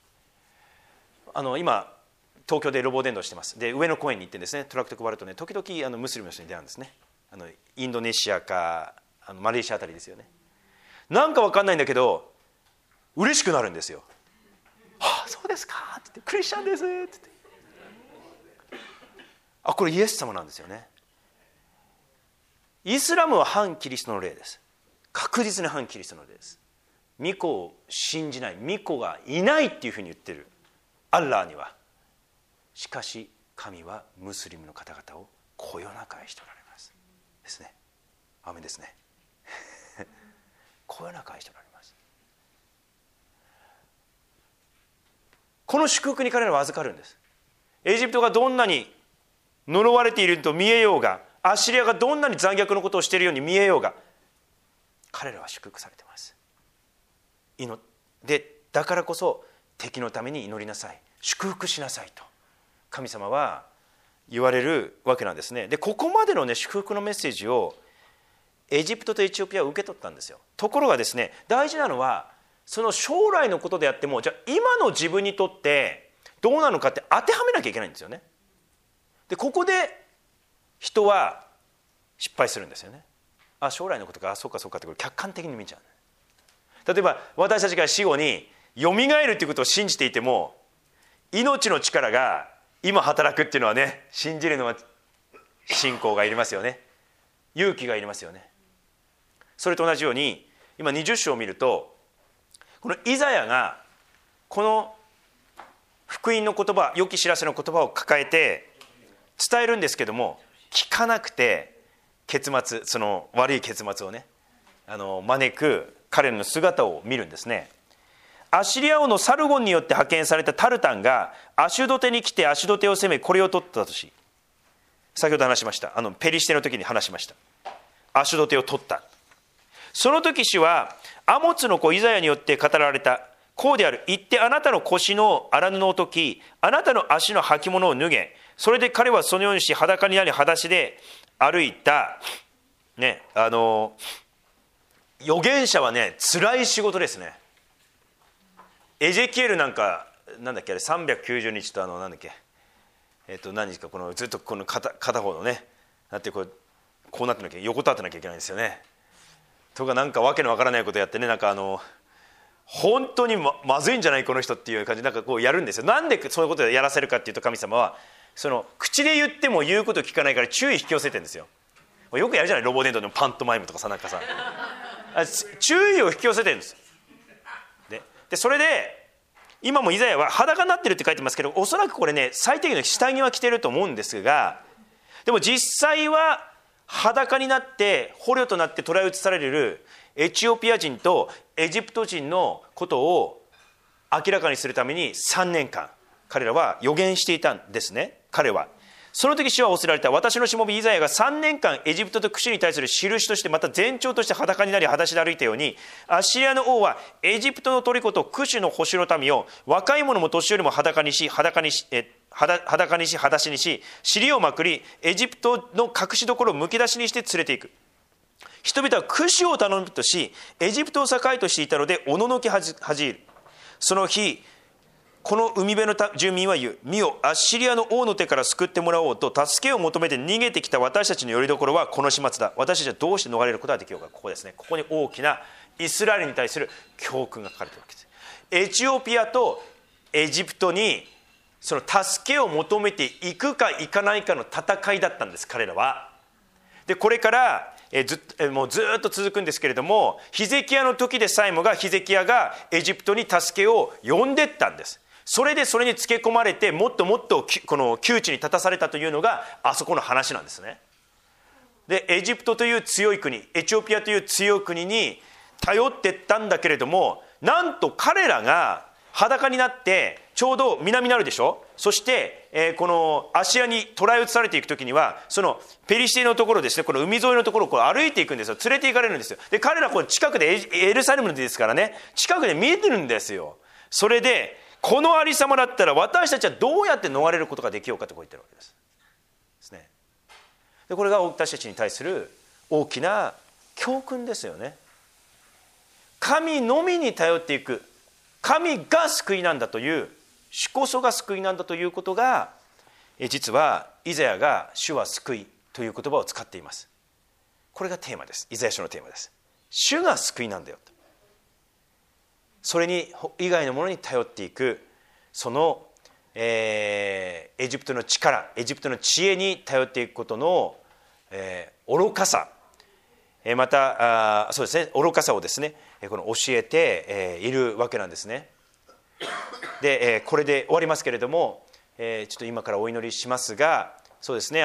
Speaker 1: 今東京でロボ伝道してます。で上野公園に行ってですね、トラクト配るとね、時々ムスリムの人に出会うんですね。インドネシアかマレーシアあたりですよね。なんか分かんないんだけど嬉しくなるんですよ。はあ、そうですかって言って、クリスチャンですって言って、これイエス様なんですよね。イスラムは反キリストの霊です。確実に反キリストの霊です。御子を信じない、御子がいないっていうふうに言ってるアッラーには、しかし神はムスリムの方々をこよなく愛しておられますですね。アーメンですね。こよなく愛しておられます。この祝福に彼らは預かるんです。エジプトがどんなに呪われていると見えようが、アッシリアがどんなに残虐なことをしているように見えようが、彼らは祝福されています。でだからこそ敵のために祈りなさい、祝福しなさいと神様は言われるわけなんですね。でここまでのね、祝福のメッセージをエジプトとエチオピアは受け取ったんですよ。ところがですね、大事なのはその将来のことであっても、じゃあ今の自分にとってどうなのかって当てはめなきゃいけないんですよね。でここで人は失敗するんですよね。将来のことか、そうかそうかってこれ客観的に見ちゃう。例えば私たちが死後によみがえるっていうことを信じていても、命の力が今働くっていうのはね、信じるのは信仰がいりますよね。勇気がいりますよね。それと同じように今20章を見ると、このイザヤがこの福音の言葉、良き知らせの言葉を抱えて伝えるんですけども、聞かなくて結末、その悪い結末をね招く彼の姿を見るんですね。アッシリア王のサルゴンによって派遣されたタルタンがアシュドテに来てアシュドテを攻め、これを取った年、先ほど話しましたペリシテの時に話しました。アシュドテを取った。その時主はアモツの子イザヤによって語られた。こうである。行ってあなたの腰の荒布を解き、あなたの足の履物を脱げ。それで彼はそのようにし裸になり裸足で歩いた。 ね、預言者はね辛い仕事ですね。エゼキエルなんかなんだっけあれ390日となんだっけ何ですかこのずっとこの片方のねなってこうなってなきゃ横たってなきゃいけないんですよね。とかなんかわけのわからないことやってねなんか本当に まずいんじゃないこの人っていう感じでなんかこうやるんですよ。なんでそういうことをやらせるかっていうと神様はその口で言っても言うこと聞かないから注意引き寄せてるんですよ。よくやるじゃないロボデントのパントマイムとかさなんかさ注意を引き寄せてるんです。でそれで今もイザヤは裸になってるって書いてますけどおそらくこれね最低限の下着は着てると思うんですがでも実際は裸になって捕虜となって捕らえ移されるエチオピア人とエジプト人のことを明らかにするために3年間彼らは予言していたんですね。彼はその時主は仰せられた私のしもべイザヤが3年間エジプトとクシュに対する印としてまた前兆として裸になり裸足で歩いたようにアッシリアの王はエジプトの虜とクシュの捕囚の民を若い者も年寄りも裸にし裸足にし尻をまくりエジプトの隠し所をむき出しにして連れていく。人々はクシュを頼むとしエジプトを境としていたのでおののき恥じる。その日この海辺の住民は言う見よアッシリアの王の手から救ってもらおうと助けを求めて逃げてきた私たちの拠り所はこの始末だ。私たちはどうして逃れることができようか。ここですね。ここに大きなイスラエルに対する教訓が書かれているわけです。エチオピアとエジプトにその助けを求めていくかいかないかの戦いだったんです彼らは。でこれからもうずっと続くんですけれどもヒゼキヤの時でさえもがヒゼキヤがエジプトに助けを呼んでったんです。それにつけ込まれてもっともっとこの窮地に立たされたというのがあそこの話なんですね。でエジプトという強い国エチオピアという強い国に頼ってったんだけれどもなんと彼らが裸になってちょうど南になるでしょ。そして、このアシアに捕らえ移されていく時にはそのペリシテのところですねこの海沿いのところをこう歩いていくんですよ。連れて行かれるんですよ。で彼らこう近くでエルサレムですからね近くで見えてるんですよ。それでこのありさまだったら私たちはどうやって逃れることができようかとこう言ってるわけですね。でこれが私たちに対する大きな教訓ですよね。神のみに頼っていく神が救いなんだという主こそが救いなんだということが実はイザヤが主は救いという言葉を使っています。これがテーマです。イザヤ書のテーマです。主が救いなんだよと。それに以外のものに頼っていくその、エジプトの力エジプトの知恵に頼っていくことの、愚かさまたそうですね愚かさをですねこの教えて、いるわけなんですね。で、これで終わりますけれども、ちょっと今からお祈りしますがそうですね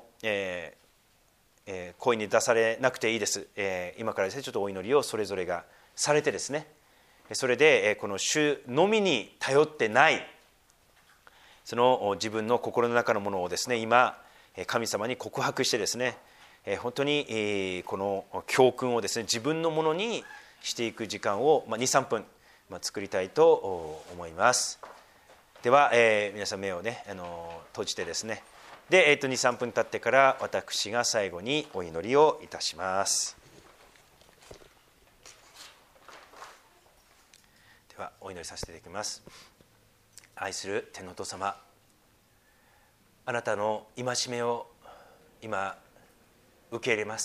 Speaker 1: 声に出されなくていいです、今からですねちょっとお祈りをそれぞれがされてですねそれでこの主のみに頼ってないその自分の心の中のものをですね今神様に告白してですね本当にこの教訓をですね自分のものにしていく時間を 2,3 分作りたいと思います。では皆さん目をね閉じてですねで 2,3 分経ってから私が最後にお祈りをいたします。ではお祈りさせていただきます。愛する天のお父様あなたの戒めを今受け入れます、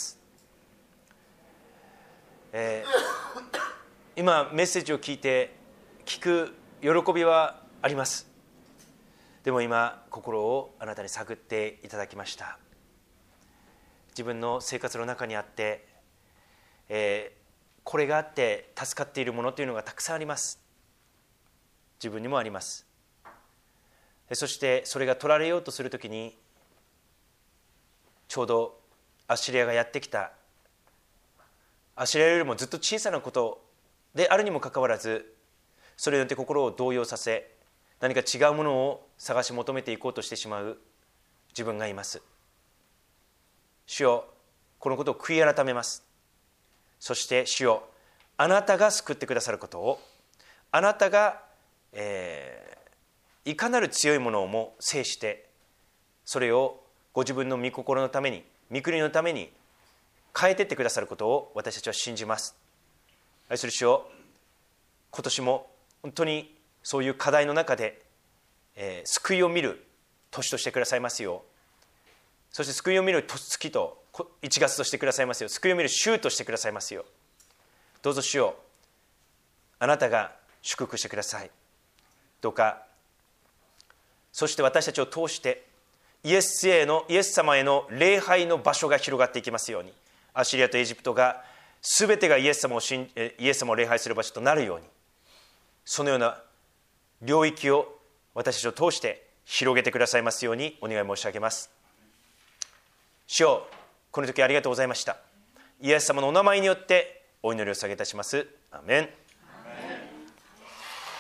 Speaker 1: 今メッセージを聞く喜びはあります。でも今心をあなたに探っていただきました。自分の生活の中にあって、これがあって助かっているものというのがたくさんあります。自分にもあります。そしてそれが取られようとするときにちょうどアッシリアがやってきたアッシリアよりもずっと小さなことであるにもかかわらずそれによって心を動揺させ何か違うものを探し求めていこうとしてしまう自分がいます。主よこのことを悔い改めます。そして主よあなたが救ってくださることをあなたが、いかなる強いものをも制してそれをご自分の御心のために御国のために変えていってくださることを私たちは信じます。愛する主よ、今年も本当にそういう課題の中で、救いを見る年としてくださいますよう、そして救いを見る月と1月としてくださいますよう、救いを見る週としてくださいますよう、どうぞ主よ、あなたが祝福してください。どうか、そして私たちを通してイエス様への礼拝の場所が広がっていきますように、アシリアとエジプトが全てがイエス様を礼拝する場所となるように、そのような領域を私たちを通して広げてくださいますようにお願い申し上げます。主よ、この時ありがとうございました。イエス様のお名前によってお祈りを捧げいたします。アーメン。